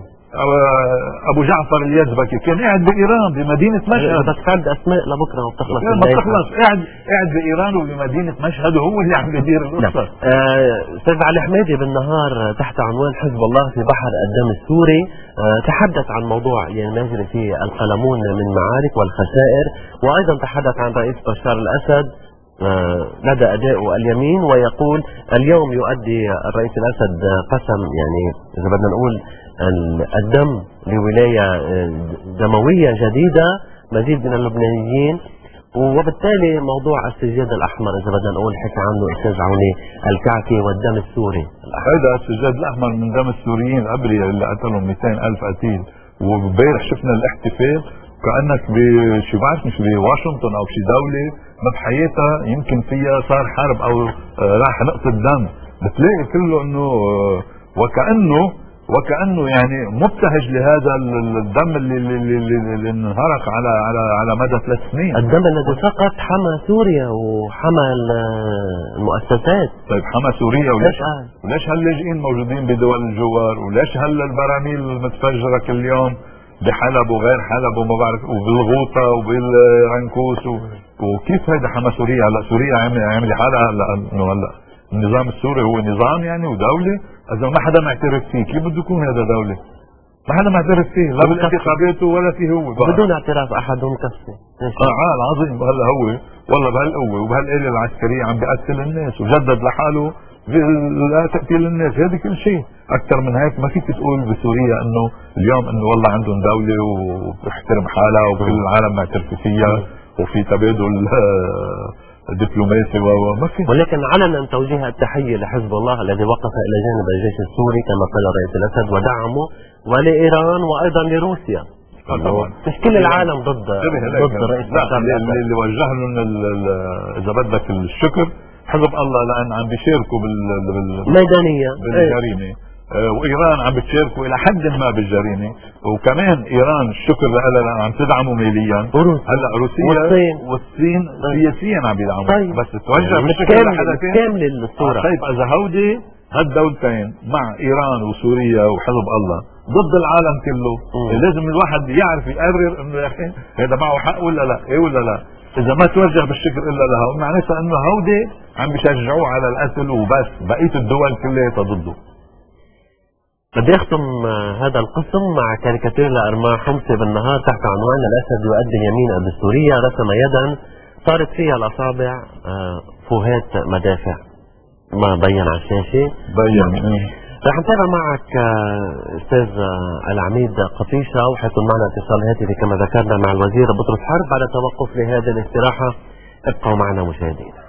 ابو جعفر اليزبكي كان قاعد بايران بمدينه مشهد. بدك تعد اسماء لبكره ما بتخلص ما بتخلص. قاعد قاعد بايران وبمدينه مشهد وهو اللي عم يدير القصه. استاذ آه علي حميدي بالنهار تحت عنوان حزب الله في بحر الدم السوري آه تحدث عن موضوع ينجري فيه القلمون من معارك والخسائر، وايضا تحدث عن رئيس بشار الاسد آه لدى ادائه اليمين، ويقول اليوم يؤدي الرئيس الاسد قسم، يعني اذا بدنا نقول الدم لولاية دموية جديدة مزيد من اللبنانيين. وبالتالي موضوع السجاد الأحمر إذا بدنا نقول حكى عنه أستاذ عوني الكعكي والدم السوري. هذا السجاد الأحمر من دم السوريين قبل اللي قتلهم مئتين ألف قتيل. وبامبارح شفنا الاحتفال كأنك بشي بعرف مش بواشنطن أو شي دولة ما بحياتها يمكن فيها صار حرب أو راح نقطة دم. بتلاقي كله إنه وكأنه وكأنه يعني مبتهج لهذا الدم اللي, اللي, اللي, اللي انهرق على على على مدى ثلاث سنين. الدم الذي سقط حمى سوريا وحمى المؤسسات. طيب حمى سوريا وليش وليش هاللاجئين موجودين بدول الجوار؟ وليش هلا البراميل المتفجرة كل يوم بحلب وغير حلب وما بعرف وبالغوطة وبالعنكوس وكيف هيدا حمى سوريا؟ هلا سوريا عمل حالها هلا انه هلا النظام السوري هو نظام يعني ودولة. إذا ما حدا معترف فيه كيف بده يكون هذا دولة؟ ما حدا معترف فيه لا بالانتخابات ولا فيه هو بقى. بدون اعتراف أحد مكفي. اه العظيم هلا هو والله بهالقوة وبهالآلة العسكرية عم بيقتل الناس وجدد لحاله لا تقتيل الناس. هذا كل شيء أكثر من هيك ما فيك تقول بسوريا إنه اليوم إنه والله عندهم دولة وبتحترم حالها وكل العالم معترف فيها وفي تبادل دبلوماسي وما في. ولكن علنا توجيه التحية لحزب الله الذي وقف إلى جانب الجيش السوري كما قال الرئيس الأسد ودعمه، ولإيران وأيضا لروسيا. مش كل العالم ضد ضد الرئيس الأسد. اللي, اللي وجه لهم إذا بدك الشكر حزب الله لأن عم بيشاركوا بالميدانية بالجريمة. وايران عم بتشاركوا الى حد ما بالجريمه، وكمان ايران الشكر لها لان عم تدعمه ماليا. هلا روسيا والصين والصين سياسيا عم بيدعموا. طيب. بس توجه بالشكل لحدا ثاني كامل الصوره. طيب اذا هودي هالدولتين مع ايران وسوريا وحزب الله ضد العالم كله م. لازم الواحد يعرف يقرر انه يا اخي هذا معه حق ولا لا، ايه ولا لا. اذا ما توجه بالشكر الا لها معناتها انه هودي عم بيشجعوه على القتل وبس، بقيه الدول كلها ضده. بدي اختم هذا القسم مع كاريكاتير لأرماح حمصي بالنهار تحت عنوان الأسد يؤدي اليمين الدستورية. رسم يدا صارت فيها الأصابع فوهات مدافع، ما بين على الشاشة بين. رح نتابع معك أستاذ العميد قطيشة وحيكون معنا اتصال هاتفي كما ذكرنا مع الوزير بطرس حرب بعد توقف لهذه الاستراحة. ابقوا معنا مشاهدينا.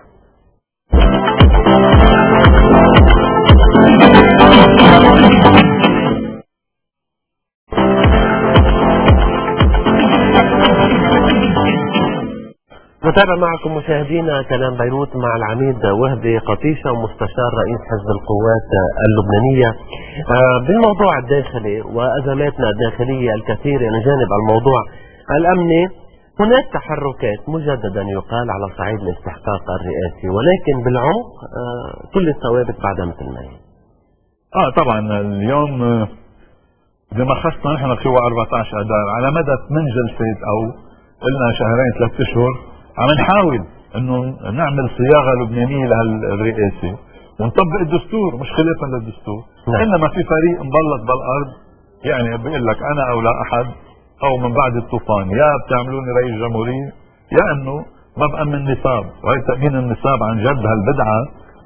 نتابع معكم مشاهدينا كلام بيروت مع العميد وهبي قطيشة مستشار رئيس حزب القوات اللبنانية بالموضوع الداخلي وأزماتنا الداخلية الكثير إلى جانب الموضوع الأمني. هناك تحركات مجددا يقال على صعيد الاستحقاق الرئاسي، ولكن بالعمق كل الثوابت بعد مثل ما هي. اه طبعا اليوم بما خصنا نحن في أربعة عشر اذار على مدى ثمان جلسات او قلنا شهرين ثلاث اشهر عم نحاول انه نعمل صياغه لبنانيه لهالرئاسه، ونطبق الدستور مش خلافا للدستور. نعم. انما في فريق مبلط بالارض يعني بيقول لك انا او لا احد او من بعد الطوفان يا بتعملوني رئيس جمهورية يا انه ما بأمن نصاب. وهي تأمين النصاب عن جد هالبدعة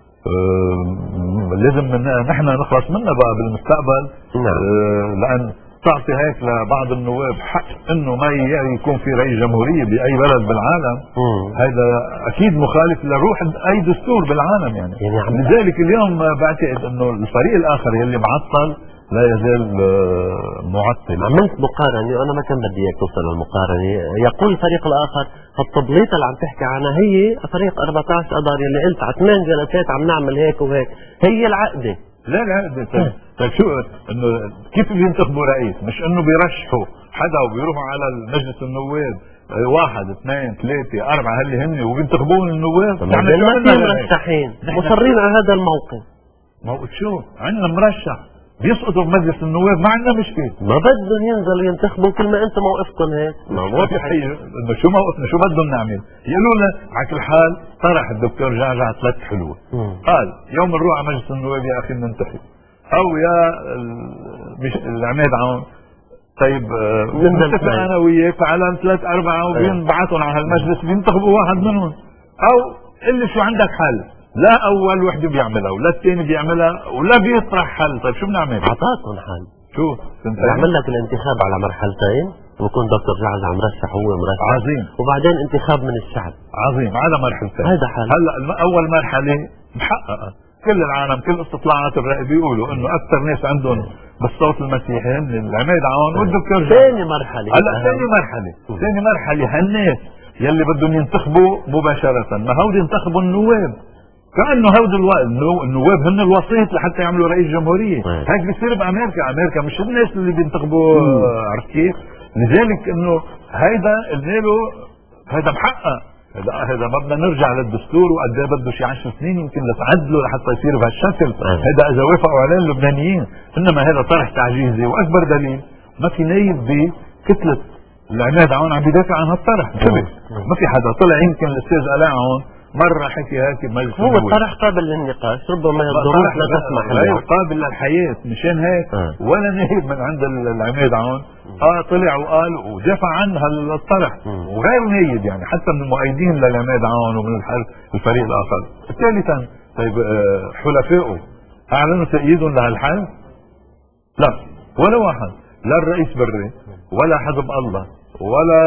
آه لازم من نحن نخلص منها بقى بالمستقبل. نعم. آه لان تعطي هيك لبعض النواب حق انه ما يكون في رئيس جمهورية باي بلد بالعالم. هذا اكيد مخالف لروح اي دستور بالعالم يعني, يعني لذلك اليوم بعتقد انه الفريق الاخر يلي معطل لا يزال معطل. عملت مقارنة وانا ما كان بدي اياك توصل للمقارنة. يقول الفريق الاخر التبليطة اللي عم تحكي عنها هي فريق أربعة عشر اذار اللي قلت على ثمان جلسات عم نعمل هيك وهيك هي العقدة. لا العقدة طيب شو انه كيف بينتخبوا رئيس؟ مش انه بيرشحوا حدا وبيروحوا على مجلس النواب واحد اثنين ثلاثة أربعة هل هن وبينتخبون النواب. نحن ما في مرشحين مصرين على هذا الموقف. موقف شو؟ عندنا مرشح بيسقطوا بمجلس النواب ما عندنا مشكلة. ما بدهم ينزلوا ينتخبوا كل ما انت موقفكم هيك. ما واضح انه شو موقفنا شو بدهم نعمل؟ يقولوا لنا على كل حال طرح الدكتور جعجع ثلاث حلول. قال يوم نروح على مجلس النواب يا اخي ننتخب او يا العماد عون طيب نتفق انا وياك على ثلاث اربعة وبينبعثهم على هالمجلس بينتخبوا واحد منهم او اللي شو عندك حل. لا اول وحده بيعملها ولا الثاني بيعملها ولا بيطرح حل. طيب شو بنعمل؟ اعطاكم حل. شو؟ يعمل لك الانتخاب على مرحلتين ويكون دكتور جعجع مرشح هو مرشح عظيم وبعدين انتخاب من الشعب عظيم على مرحلتين. هذا حل. هلا اول مرحله محققه كل العالم كل استطلاعات الرأي بيقولوا انه اكثر ناس عندهم بالصوت المسيحي هن العماد عون والدكتور جعجع. ثاني مرحله هلا ثاني مرحله ثاني مرحله هالناس يلي بدهم ينتخبوا مباشره ما هودي ينتخبوا النواب كأنه هود الو... النواب هن الوسيط لحتى يعملوا رئيس جمهورية. هيك بيصير بأمريكا. أمريكا مش الناس اللي بينتخبوا عرفت كيف؟ لذلك إنه هيدا قلنا له هيدا محقق. هذا هذا ما بدنا نرجع للدستور وقد ايه بده شي عشر سنين يمكن لتعدله لحتى يصير بهالشكل. هذا إذا وافقوا عليه اللبنانيين. إنما هذا طرح تعجيزي وأكبر دليل ما في نايب بكتلة العماد عون عم بيدافع عن هالطرح. ما في حدا طلع. يمكن الأستاذ آلاء عون مرة حكي هيك بمجلس هو الطرح قابل للنقاش ربما الظروف لا تسمح له. لا قابل للحياة مشان هيك آه. ولا نهيب من عند العماد عون اه طلع وقال ودافع عن هالطرح وغير نايب يعني حتى من المؤيدين للعماد عون ومن الفريق الآخر. ثالثا طيب آه حلفائه أعلنوا تأييدهم لهالحل؟ لا ولا واحد. لا الرئيس بري ولا حزب الله ولا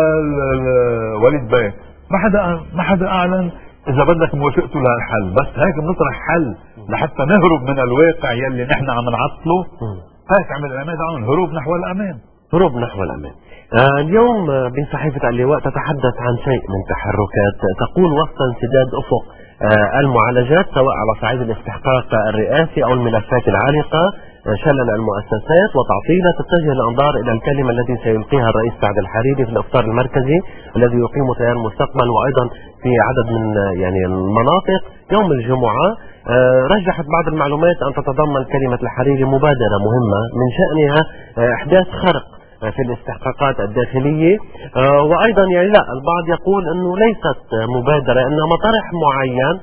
وليد بيه ما حدا ما حدا أعلن إذا بدك موافقته لهالحل. بس هيك بنطرح حل لحتى نهرب من الواقع يلي نحن عم نعطله. هيك عمل العماد عون هروب نحو الأمان. هروب نحو الأمان. آه اليوم بصحيفة اللواء تتحدث عن شيء من تحركات تقول وسط انسداد أفق آه المعالجات سواء على صعيد الاستحقاق الرئاسي أو الملفات العالقة شلل المؤسسات وتعطيلها تتجه الأنظار إلى الكلمة التي سيلقيها الرئيس سعد الحريري في الإفطار المركزي الذي يقيم تيار المستقبل وأيضا في عدد من يعني المناطق يوم الجمعة. رجحت بعض المعلومات أن تتضمن كلمة الحريري مبادرة مهمة من شأنها إحداث خرق في الاستحقاقات الداخلية وأيضا يعني لا البعض يقول أنه ليست مبادرة إنما طرح معين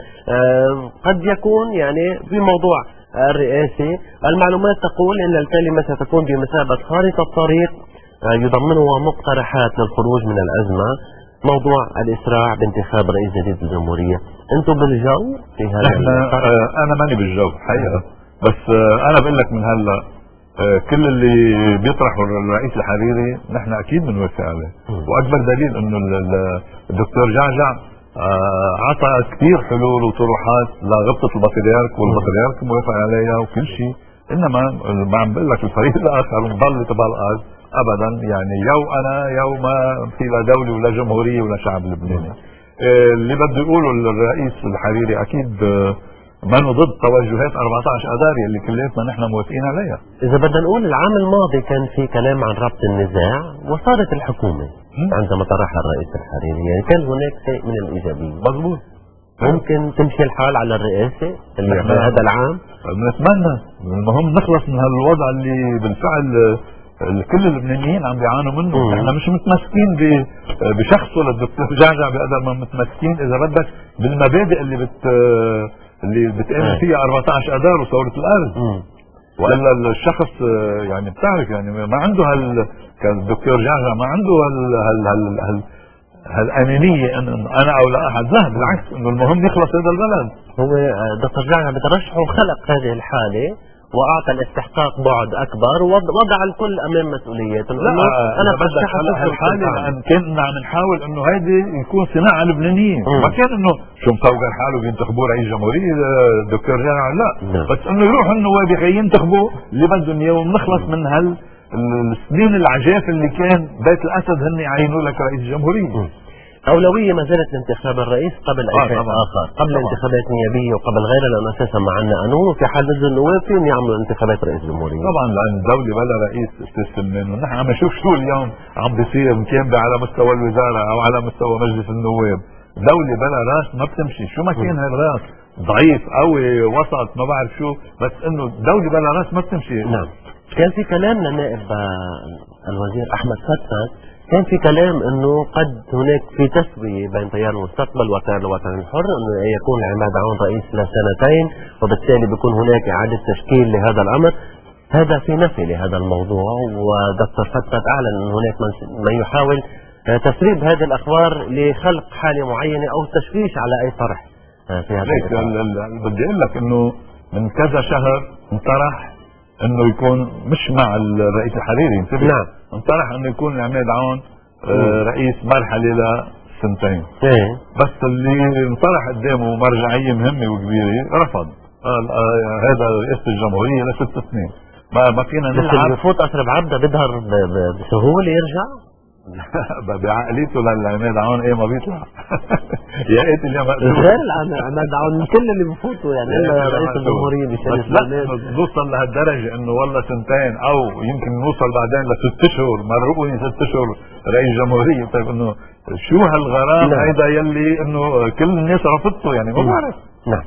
قد يكون يعني بموضوع الرئاسي. المعلومات تقول ان الكلمة ستكون بمثابة خارطة طريق يضمنها مقترحات للخروج من الازمة. موضوع الاسراع بانتخاب رئيس جديد للجمهورية انتم بالجو في هذا؟ آه انا ماني بالجو حقيقة بس آه انا بقول لك من هلا آه كل اللي بيطرحوا الرئيس الحريري نحن اكيد بنوافق عليه. واكبر دليل انه الدكتور جعجع آه عطى كثير حلول وطروحات لغبطة البطريرك والبطريرك موافق عليها وكل شيء. انما ما عم بقول لك الفريق الاخر مضل تبلقاز ابدا يعني يو انا يو ما في لا دولة ولا جمهورية ولا شعب لبناني. آه اللي بده يقوله الرئيس الحريري اكيد آه ما ضد توجهات أربعة عشر اذار اللي كلياتنا نحن موافقين عليها. اذا بدنا نقول العام الماضي كان في كلام عن ربط النزاع وصارت الحكومة عندما طرحها الرئيس الحريري يعني كان هناك شيء من الايجابية. مضبوط. ممكن تمشي الحال على الرئاسة اللي هذا العام. بنتمنى المهم نخلص من هالوضع اللي بالفعل كل اللبنانيين عم بيعانوا منه. احنا مش متمسكين بشخصه للدكتور جعجع بقدر ما متمسكين اذا بدك بالمبادئ اللي بت اللي بتقابل فيها أربعة عشر اذار وثوره الارض. ولا الشخص يعني بتعرف يعني ما عنده هال كان الدكتور جعجع ما عنده هال هال هال, هال هالأنانية أن أنا أو لا أحد، لا بالعكس إنه المهم يخلص هذا البلد. هو دكتور جعجع بترشحه وخلق هذه الحالة وأعطى الاستحقاق بعد أكبر ووضع الكل أمام مسؤوليته. لا أنا بدك هلا هالحالة لأن كنا عم نحاول إنه هيدي يكون صناعة لبنانية، ما كان إنه شو مصور حاله بينتخبوه رئيس جمهورية دكتور جعجع، لا م. بس إنه يروح النواب ينتخبوا اللي بدهم إياه ونخلص من هال السنين العجاف اللي كان بيت الأسد هن يعينوا لك رئيس جمهورية. أولوية ما زالت لانتخاب الرئيس قبل أي شيء آخر، قبل انتخابات نيابية وقبل غيرها، لأن أساسا ما عندنا قانون، وفي حال بده النواب فيهم يعملوا انتخابات رئيس جمهورية. طبعا لأن الدولة بلا رئيس أستاذ سلمان، ونحن عم نشوف شو اليوم عم بيصير كان على مستوى الوزارة أو على مستوى مجلس النواب. دولة بلا راس ما بتمشي، شو ما كان هالراس ضعيف قوي وسط ما بعرف شو، بس إنه دولة بلا راس ما بتمشي. نعم. كان في كلام للنائب الوزير أحمد فتفت، كان في كلام انه قد هناك في تسوية بين تيار المستقبل وتيار الوطن الحر، انه يكون عماد عون رئيس لسنتين وبالتالي بيكون هناك اعادة تشكيل لهذا الامر. هذا في نفي لهذا الموضوع، ودكتور فتفت اعلن ان هناك من يحاول تسريب هذه الاخبار لخلق حالة معينة او تشويش على اي طرح في هذا الإطار. بدي اقول لك انه من كذا شهر انطرح انه يكون مش مع الرئيس الحريري، نعم انطرح انه يكون عماد عون آه رئيس مرحله لسنتين، ايه بس اللي انطرح قدامه مرجعيه مهمه وكبيره رفض، قال آه هذا رئاسه الجمهوريه لست سنين، ما ما فينا نلعب. بس بفوت أسرب عبده بيظهر بسهوله يرجع بعقليته للعماد عون ايه ما بيطلع. يا قيت اليوم غير العماد عون من كل اللي بفوتوا يعني الا رئيس الجمهوريه مشان نوصل لهالدرجه انه والله سنتين او يمكن نوصل بعدين لست اشهر، مرقوني ست اشهر رئيس جمهوريه. طيب انه شو هالغرام هيدا يلي انه كل الناس رفضته يعني ما بعرف. نعم.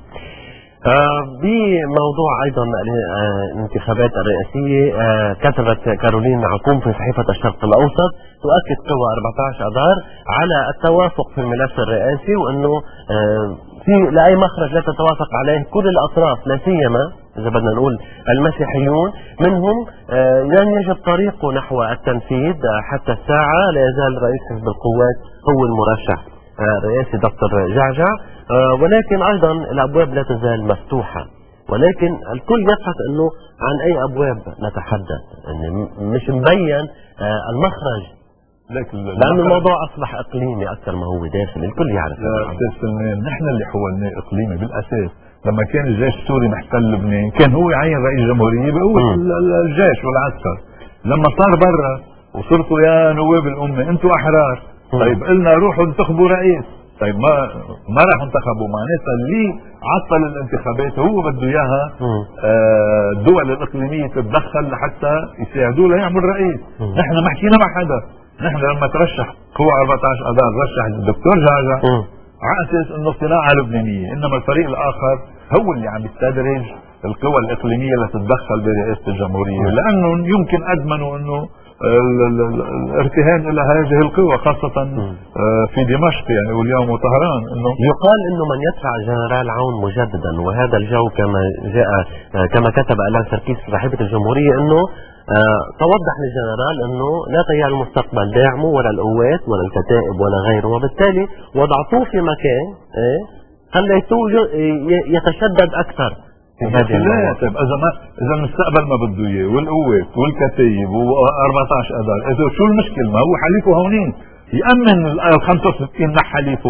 آه بموضوع ايضا الانتخابات الرئاسيه، آه كتبت كارولين عقوم في صحيفه الشرق الاوسط تؤكد قوى أربعة عشر اذار على التوافق في الملف الرئاسي، وانه آه في لاي مخرج لا تتوافق عليه كل الاطراف، لا سيما اذا بدنا نقول المسيحيون منهم، آه لن يجد طريقه نحو التنفيذ. آه حتى الساعه لا يزال رئيس حزب القوات هو المرشح الرئاسي دكتور جعجع، آه ولكن ايضا الابواب لا تزال مفتوحه، ولكن الكل يبحث انه عن اي ابواب نتحدث، يعني مش مبين آه المخرج، لأن الموضوع اصبح اقليمي اكثر ما هو داخلي، الكل يعرف. يا استاذ سلمان نحن اللي حولناه اقليمي بالاساس. لما كان الجيش السوري محتل لبنان كان هو يعين رئيس جمهوريه بقوه الجيش والعسكر. لما صار برا وصرتوا يا نواب الامه انتوا احرار، طيب قلنا روحوا انتخبوا رئيس، طيب ما ما راح انتخبوا، معناتها اللي عطل الانتخابات هو بده اياها آه الدول الاقليميه تتدخل لحتى يساعدوه ليعمل رئيس. نحن ما حكينا مع حدا، نحن لما ترشح قوى أربعة عشر اذار رشح الدكتور جعجع على اساس انه صناعه لبنانيه، انما الفريق الاخر هو اللي عم يستدرج القوى الاقليميه لتتدخل برئاسه الجمهوريه، لانه يمكن ادمنوا انه الارتهان الى هذه القوى خاصة في دمشق يعني واليوم وطهران. انه يقال انه من يدفع الجنرال عون مجددا، وهذا الجو كما جاء كما كتب الان سركيس في صحيفة الجمهورية، انه آه توضح للجنرال انه لا تيار المستقبل داعمه ولا القوات ولا الكتائب ولا غيره، وبالتالي وضعتوه في مكان ايه خليتوه يتشدد اكثر. لا طيب اذا ما اذا المستقبل ما بده اياه والقوات والكتايب و14 اذار، اذا شو المشكله؟ ما هو حليفه هونين يامن ال خمسة وستين مع حليفه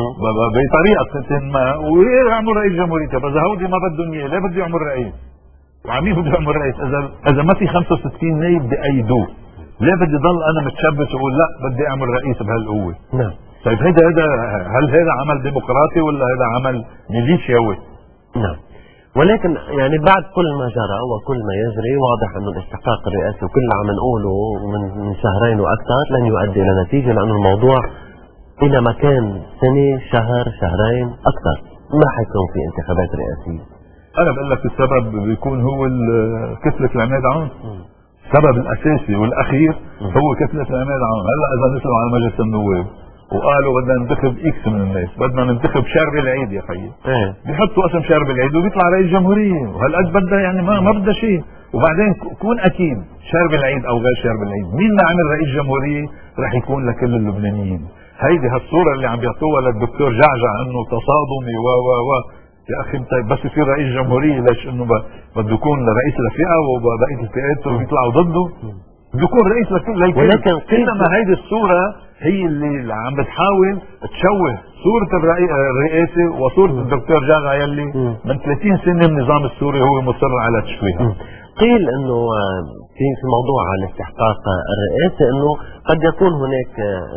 بطريقه ما ويعمل رئيس جمهوريه. طيب اذا هودي ما بدهم اياه ليه بده يعمل رئيس؟ وعمين بده يعمل رئيس؟ اذا اذا ما في خمسة وستين نايب بايدوه ليه بدي ضل انا متشبث واقول لا بدي اعمل رئيس بهالقوه؟ نعم. طيب هذا هذا هل هذا عمل ديمقراطي ولا هذا عمل ميليشياوي؟ نعم. ولكن يعني بعد كل ما جرى وكل ما يجري واضح انه الاستحقاق الرئاسي وكل اللي عم نقوله من من شهرين واكثر لن يؤدي الى نتيجه، لانه الموضوع الى مكان سنه شهر شهرين اكثر ما حيكون في انتخابات رئاسيه. انا بقول لك السبب بيكون هو كتله العماد عون. السبب الاساسي والاخير هو كتله العماد عون. هلا اذا نزلوا على مجلس النواب وقالوا بدنا ننتخب اكس من الناس، بدنا ننتخب شارب العيد يا خيي. ايه بيحطوا اسم شارب العيد وبيطلع رئيس جمهوريه، وهالقد بدها يعني ما ما بدها شيء. وبعدين كون اكيد شارب العيد او غير شارب العيد، مين ما عمل رئيس جمهوريه رح يكون لكل اللبنانيين. هيدي هالصوره اللي عم بيعطوها للدكتور جعجع انه تصادمي و و و يا اخي انت بس يصير رئيس جمهوريه ليش انه بده يكون رئيس لفئه وبقيه الفئات بيطلعوا ضده؟ بده يكون رئيس لكل. ولكن انما هيدي الصوره هي اللي عم بتحاول تشوه صورة الرئاسة وصورة الدكتور جعجع يلي من ثلاثين سنة النظام السوري هو مصر على تشويهها. قيل انه في في موضوع عن استحقاق الرئاسة انه قد يكون هناك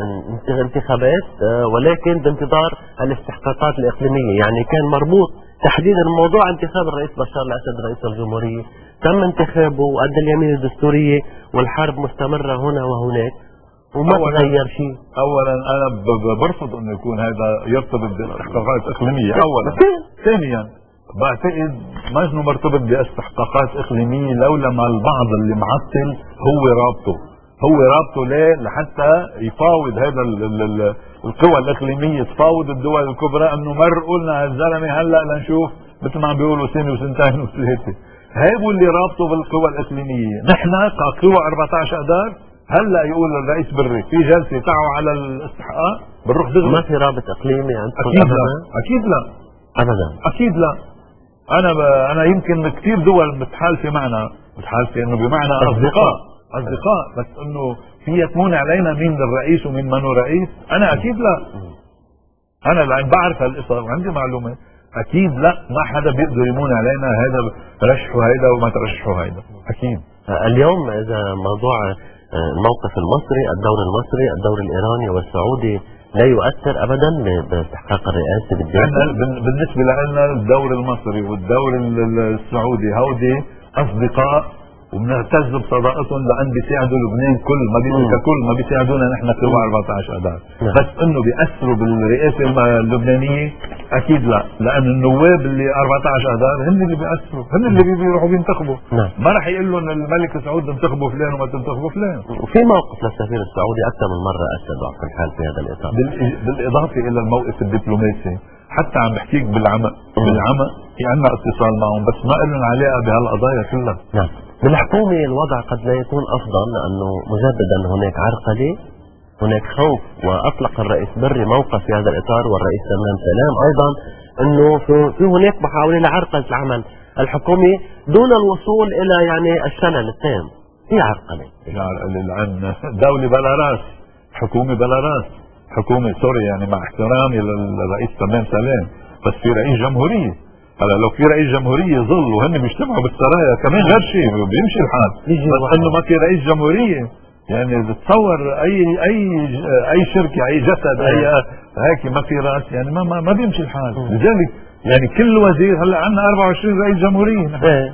انتخابات ولكن بانتظار الاستحقاقات الاقليمية، يعني كان مربوط تحديدا الموضوع انتخاب الرئيس بشار الاسد رئيس الجمهورية، تم انتخابه وادى اليمين الدستورية والحرب مستمرة هنا وهناك وما تغير شيء. اولا انا برفض انه يكون هذا يرتبط باستحقاقات اقليميه اولا. ثانيا بعتقد ما انه مرتبط باستحقاقات اقليميه لولا ما البعض اللي معطل هو رابطه هو رابطه ليه؟ لحتى يفاوض هذا القوى الاقليميه، تفاوض الدول الكبرى انه مر قلنا هالزلمه هلا لنشوف مثل ما عم بيقولوا سنه وسنتين وثلاثه. هيبو اللي رابطه بالقوى الاقليميه. نحن كقوى أربعة عشر اذار هلا يقول الرئيس بري في جلسه تعوا على الاستحقاق بنروح دغري. ما في رابط اقليمي عندكم؟ اكيد لا اكيد لا ابدا اكيد لا. انا ب... انا يمكن كثير دول متحالفه معنا، متحالفه انه بمعنى اصدقاء اصدقاء بس انه هي تمون علينا مين الرئيس ومين منو رئيس. انا اكيد لا. انا لان بعرف هالقصه وعندي معلومات اكيد لا، ما حدا بيقدر يمون علينا هذا رشحوا هيدا وما ترشحوا هيدا اكيد. اليوم اذا موضوع الموقف المصري، الدور المصري، الدور الايراني والسعودي لا يؤثر ابدا باستحقاق الرئاسه بالجيش. بالنسبه لنا الدور المصري والدور السعودي هودي اصدقاء وبنعتز بصداقتهم لان بيساعدوا لبنان كل ما ككل ما بيساعدونا نحن كل أربعة عشر اذار. بس انه بياثروا بالرئاسه اللبنانيه اكيد لا، لان النواب اللي أربعة عشر اذار هن اللي بياثروا، هن اللي بيروحوا بينتخبوا. ما راح يقول لهم الملك سعود انتخبوا فلان وما تنتخبوا فلان. وفي موقف للسفير السعودي اكثر من مره اسد على كل حال في هذا الاطار. بالاضافه الى الموقف الدبلوماسي حتى عم بحكيك بالعمق بالعمق في عندنا اتصال معهم بس ما لهم علاقه بهالقضايا كلها. نعم. بالحكومة الوضع قد لا يكون أفضل لأنه مجددا هناك عرقلة، هناك خوف، وأطلق الرئيس بري موقف في هذا الإطار والرئيس سلمان سلام أيضا أنه في هناك محاولة لعرقلة العمل الحكومي دون الوصول إلى يعني الشلل التام. في عرقلة لأن دولة بلا راس، حكومة بلا راس، حكومة سوري يعني مع احترامي للرئيس سلمان سلام بس في رئيس جمهورية. هلا لو في رئيس جمهورية ظل وهن بيجتمعوا بالسرايا كمان غير شيء بيمشي الحال، بس انه ما في رئيس جمهورية يعني تتصور اي اي اي شركة اي جسد اي هيك ما في راس يعني ما ما, ما بيمشي الحال. لذلك يعني كل وزير هلا عندنا أربعة وعشرين رئيس جمهورية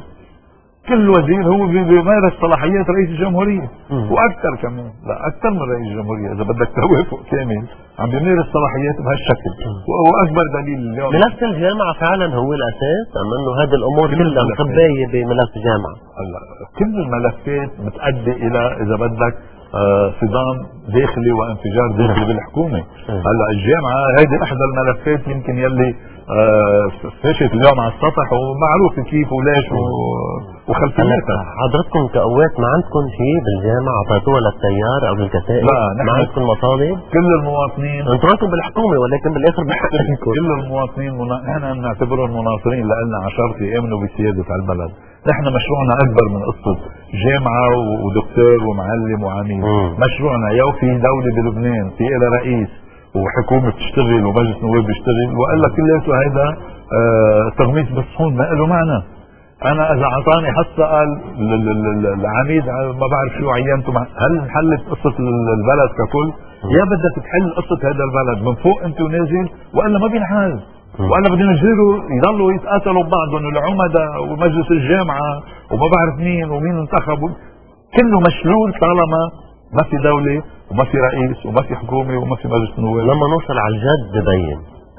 كل وزير هو بيمارس صلاحيات رئيس الجمهورية واكثر كمان، لا اكثر من رئيس الجمهورية اذا بدك توافق كامل عم بيمارس صلاحيات بهالشكل. واكبر دليل اليوم ملف الجامعة فعلا هو الاساس ام انه هذه الامور كلها مخباية بملف الجامعة؟ هلا كل الملفات بتؤدي الى اذا بدك آه صدام داخلي وانفجار داخلي بالحكومة. هلا الجامعة هذه احدى الملفات يمكن يلي آه فشت اليوم على السطح ومعروف كيف وليش وخلفيتها. حضرتكم كقوات ما عندكم شيء بالجامعة اعطيتوها للتيار او للكتائب؟ لا ما عندكم مطالب؟ كل المواطنين انتم بالحكومة ولكن بالاخر بحقكم. كل المواطنين منا... احنا بنعتبرهم مناصرين لنا عشرة يامنوا بسيادة البلد. نحن مشروعنا اكبر من قصة جامعة ودكتور ومعلم وعميد. مشروعنا يو في دولة بلبنان في لها رئيس وحكومة بتشتغل ومجلس نواب بيشتغل والا كلياته هيدا آه تغميس بالصحون ما له معنى. انا اذا اعطاني حصة قال العميد ما بعرف شو عينته مع... هل انحلت قصة البلد ككل؟ يا بدك تحل قصة هذا البلد من فوق انت ونازل والا ما بينحل. وانا بدنا نجيروا يضلوا يتقاتلوا ببعضهم العمداء ومجلس الجامعة وما بعرف مين ومين انتخبوا كله مشلول طالما ما في دولة وما في رئيس وما في حكومة وما في مجلس نواب. لما نوصل على الجد ببين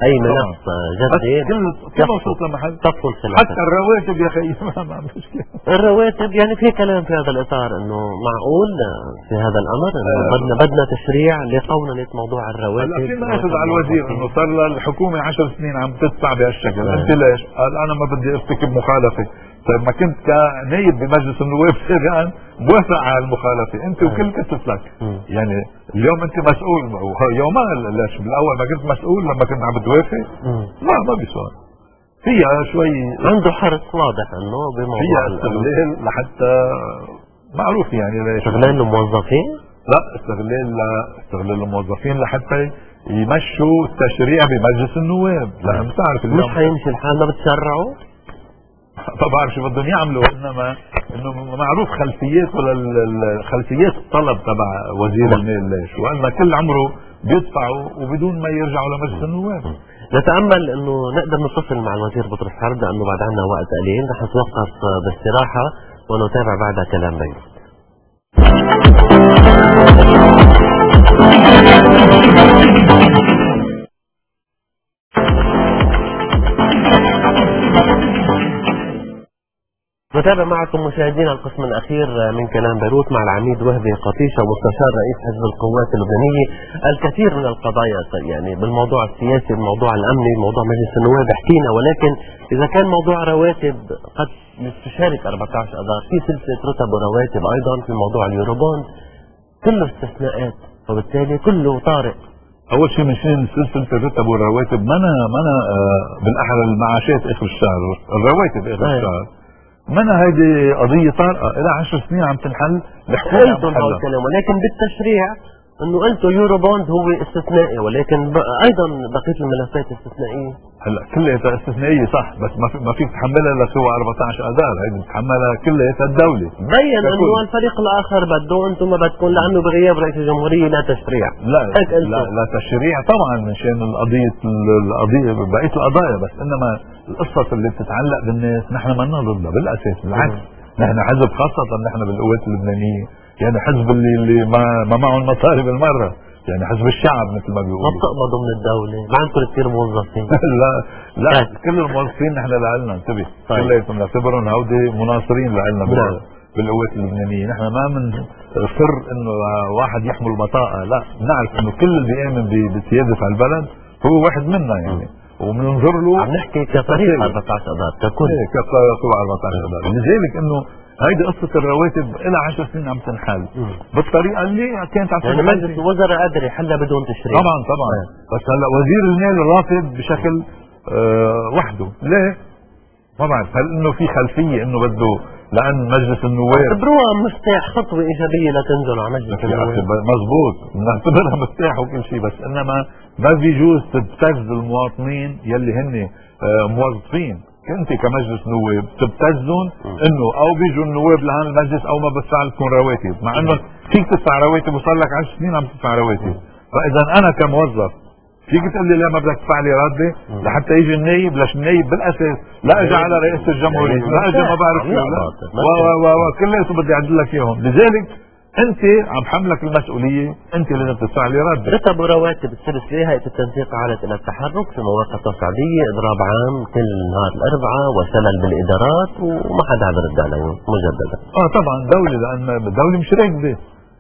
اي ملف جديد كل وصلت لمحل تفصل حتى الرواتب يا اخي ما مشكله. الرواتب يعني في كلام في هذا الاطار انه معقول في هذا الامر انه آه. بدنا بدنا تشريع لقوننة موضوع الرواتب. هلا في ماخذ على الوزير انه صار الحكومه عشر سنين عم تدفع بهالشكل، انت ليش؟ قال انا ما بدي ارتكب مخالفه. طيب ما كنت كنايب بمجلس النواب سابقا موافق على المخالفه انت وكل كتف لك. يعني اليوم انت مسؤول يوما ليش بالاول ما كنت مسؤول لما كنت عم بتوافق؟ لا ما بيسوى. فيها شوي عنده حرص واضح انه بموضوع فيها استغلال لحتى معروف يعني ليش استغلال الموظفين؟ لا استغلال استغلال الموظفين لحتى يمشوا التشريع بمجلس النواب. لانه بتعرف مش حيمشي الحال ما بتشرعوا؟ ما بعرف شو بدهم يعملوا، انما انه معروف خلفيات ولا خلفيات الطلب تبع وزير المال ليش، وان كل عمره بيدفعوا وبدون ما يرجعوا لمجلس النواب. نتامل انه نقدر نتصل مع الوزير بطرس حرب لانه بعد عنا وقت قليل، رح نتوقف باستراحه ونتابع بعدها كلام بيروت. نتابع معكم مشاهدينا القسم الاخير من كلام بيروت مع العميد وهبي قطيشه مستشار رئيس حزب القوات اللبنانيه. الكثير من القضايا يعني بالموضوع السياسي، بالموضوع الامني، بموضوع مجلس النواب حكينا، ولكن اذا كان موضوع رواتب قد تشارك أربعة عشر اذار في سلسله رتب ورواتب ايضا في موضوع اليوروبوند كله استثناءات، وبالتالي كله طارئ. اول شيء من شان سلسله الرتب والرواتب ما انا ما انا آه بالاحرى المعاشات اخر الشهر، الرواتب اخر أيه. الشهر ما انا هيدي قضيه طارئه لها عشر سنين عم تنحل. قلتم هذا الكلام، ولكن بالتشريع انه انتم يورو بوند هو استثنائي، ولكن ايضا بقيه الملفات استثنائيه. هلا كلها استثنائيه صح، بس ما في ما فيك تحملها لسوى أربعة عشر اذار، هيدي بتحملها كلها الدوله. بين انه الفريق الاخر بده انتم ما بدكم لانه بغياب رئيس الجمهوريه لا تشريع. لا لا, لا تشريع طبعا مشان القضيه القضيه بقيه القضايا، بس انما القصص اللي بتتعلق بالناس نحن ما لنا ضدها بالاساس، بالعكس نحن حزب خاصه نحن بالقوات اللبنانيه يعني حزب اللي اللي ما ما معه المصاري بالمره، يعني حزب الشعب مثل ما بيقولوا. ما بتقبضوا من الدوله، ما عندكم كثير موظفين. لا لا كل الموظفين نحن لنا انتبه كلياتهم نعتبرهم هودي مناصرين لنا بالقوات اللبنانيه، نحن ما بنصر انه واحد يحمل بطاقه، لا بنعرف انه كل اللي بيامن بسياده البلد هو واحد منا يعني، وبننظر له عم نحكي كفريق أربعة عشر اذار ككل كفريق أربعة عشر اذار. لذلك انه هيدي قصة الرواتب لها عشر سنين عم تنحل بالطريقة اللي كانت عم يعني مجلس الوزراء قادر يحلها بدون تشريع. طبعا طبعا آه. بس هلا وزير المال رافض بشكل آه وحده، ليه؟ ما بعرف هل انه في خلفية انه بده لان مجلس النواب اعتبروها مفتاح خطوة ايجابية لتنزل على مجلس النواب. مضبوط بنعتبرها مفتاح وكل شيء، بس انما ما بيجوز تبتز المواطنين يلي هن آه موظفين. انت كمجلس نواب تبتزهم انه او بيجوا النواب لهذا المجلس او ما بدفع لكم رواتب، مع انه فيك تدفع رواتب وصار لك عشر سنين عم تدفع رواتب. فاذا انا كموظف فيك تقول لي لا ما بدك تدفع لي راتبي لحتى يجي النايب، ليش النايب بالاساس لا اجى على رئاسه الجمهوريه لا اجى ما بعرف شو لا وكلياته بدي اعدل لك اياهم. لذلك انت عم حملك المسؤوليه، انت لازم تدفع لي راتب. رتب ورواتب السلس ليه هيئه التنسيق عادت الى التحرك في مواقع تصعيديه، اضراب عام كل نهار الاربعاء وشلل بالادارات وما حدا عم يرد عليهم مجددا. اه طبعا دوله، لان الدوله مش راكبه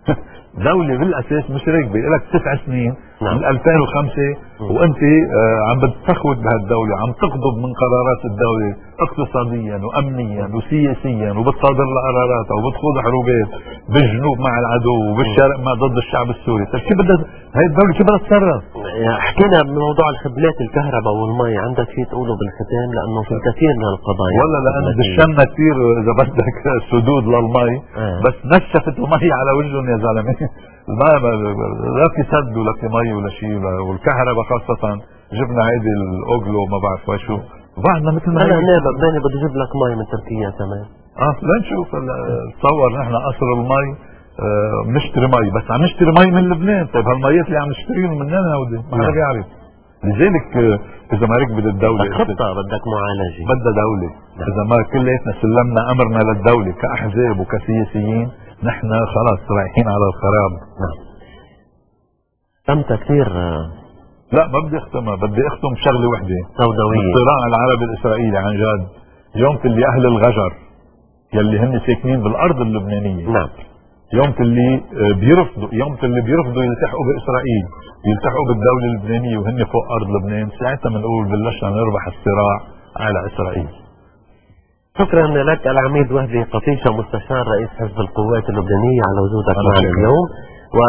دولة بالاساس مش راكبه، لك تسع سنين نعم. من ألفين وخمسة وانت آه عم بتفخوت بهالدولة، عم تقضب من قرارات الدولة اقتصاديا وامنيا وسياسيا، وبتصادر لقراراتها وبتخوض حروبات بالجنوب مع العدو وبالشرق مع ضد الشعب السوري. طيب كيف بدها هاي الدولة كيف بدها تتصرف؟ حكينا بموضوع الخدمات الكهرباء والمي، عندك شيء تقوله بالختام لانه في الكثير من القضايا والله لان دشنا كثير اذا بدك سدود للمي آه. بس نشفت المي على وجههم يا زلمه ما لا في سد ولا في مي ولا شيء، والكهرباء خاصة جبنا هيدي الاوغلو ما بعرف شو بعدنا مثل ما انا هنا ببناني بدي اجيب لك مي من تركيا كمان. اه لنشوف تصور نحن قصر المي آه بنشتري مي، بس عم نشتري مي من لبنان. طيب هالميات اللي عم نشتريهم منين هودي؟ ما حدا بيعرف. لذلك آه اذا ما ركبت الدولة خطة بدك معالجة، بدها دولة. اذا ما كلياتنا سلمنا امرنا للدولة كاحزاب وكسياسيين نحن خلاص رايحين على الخراب. نعم. أنت كثير لا ما بدي اختمها، بدي اختم شغله وحده سوداويه. الصراع العربي الاسرائيلي عن جد، يوم اللي اهل الغجر يلي هن ساكنين بالارض اللبنانيه، نعم، يوم اللي بيرفضوا يوم اللي بيرفضوا يلتحقوا باسرائيل، يلتحقوا بالدوله اللبنانيه وهن فوق ارض لبنان، ساعتها بنقول بلشنا نربح الصراع على اسرائيل. شكرا لك العميد وهبي قطيشة، مستشار رئيس حزب القوات اللبنانيه، على وجودك معنا اليوم.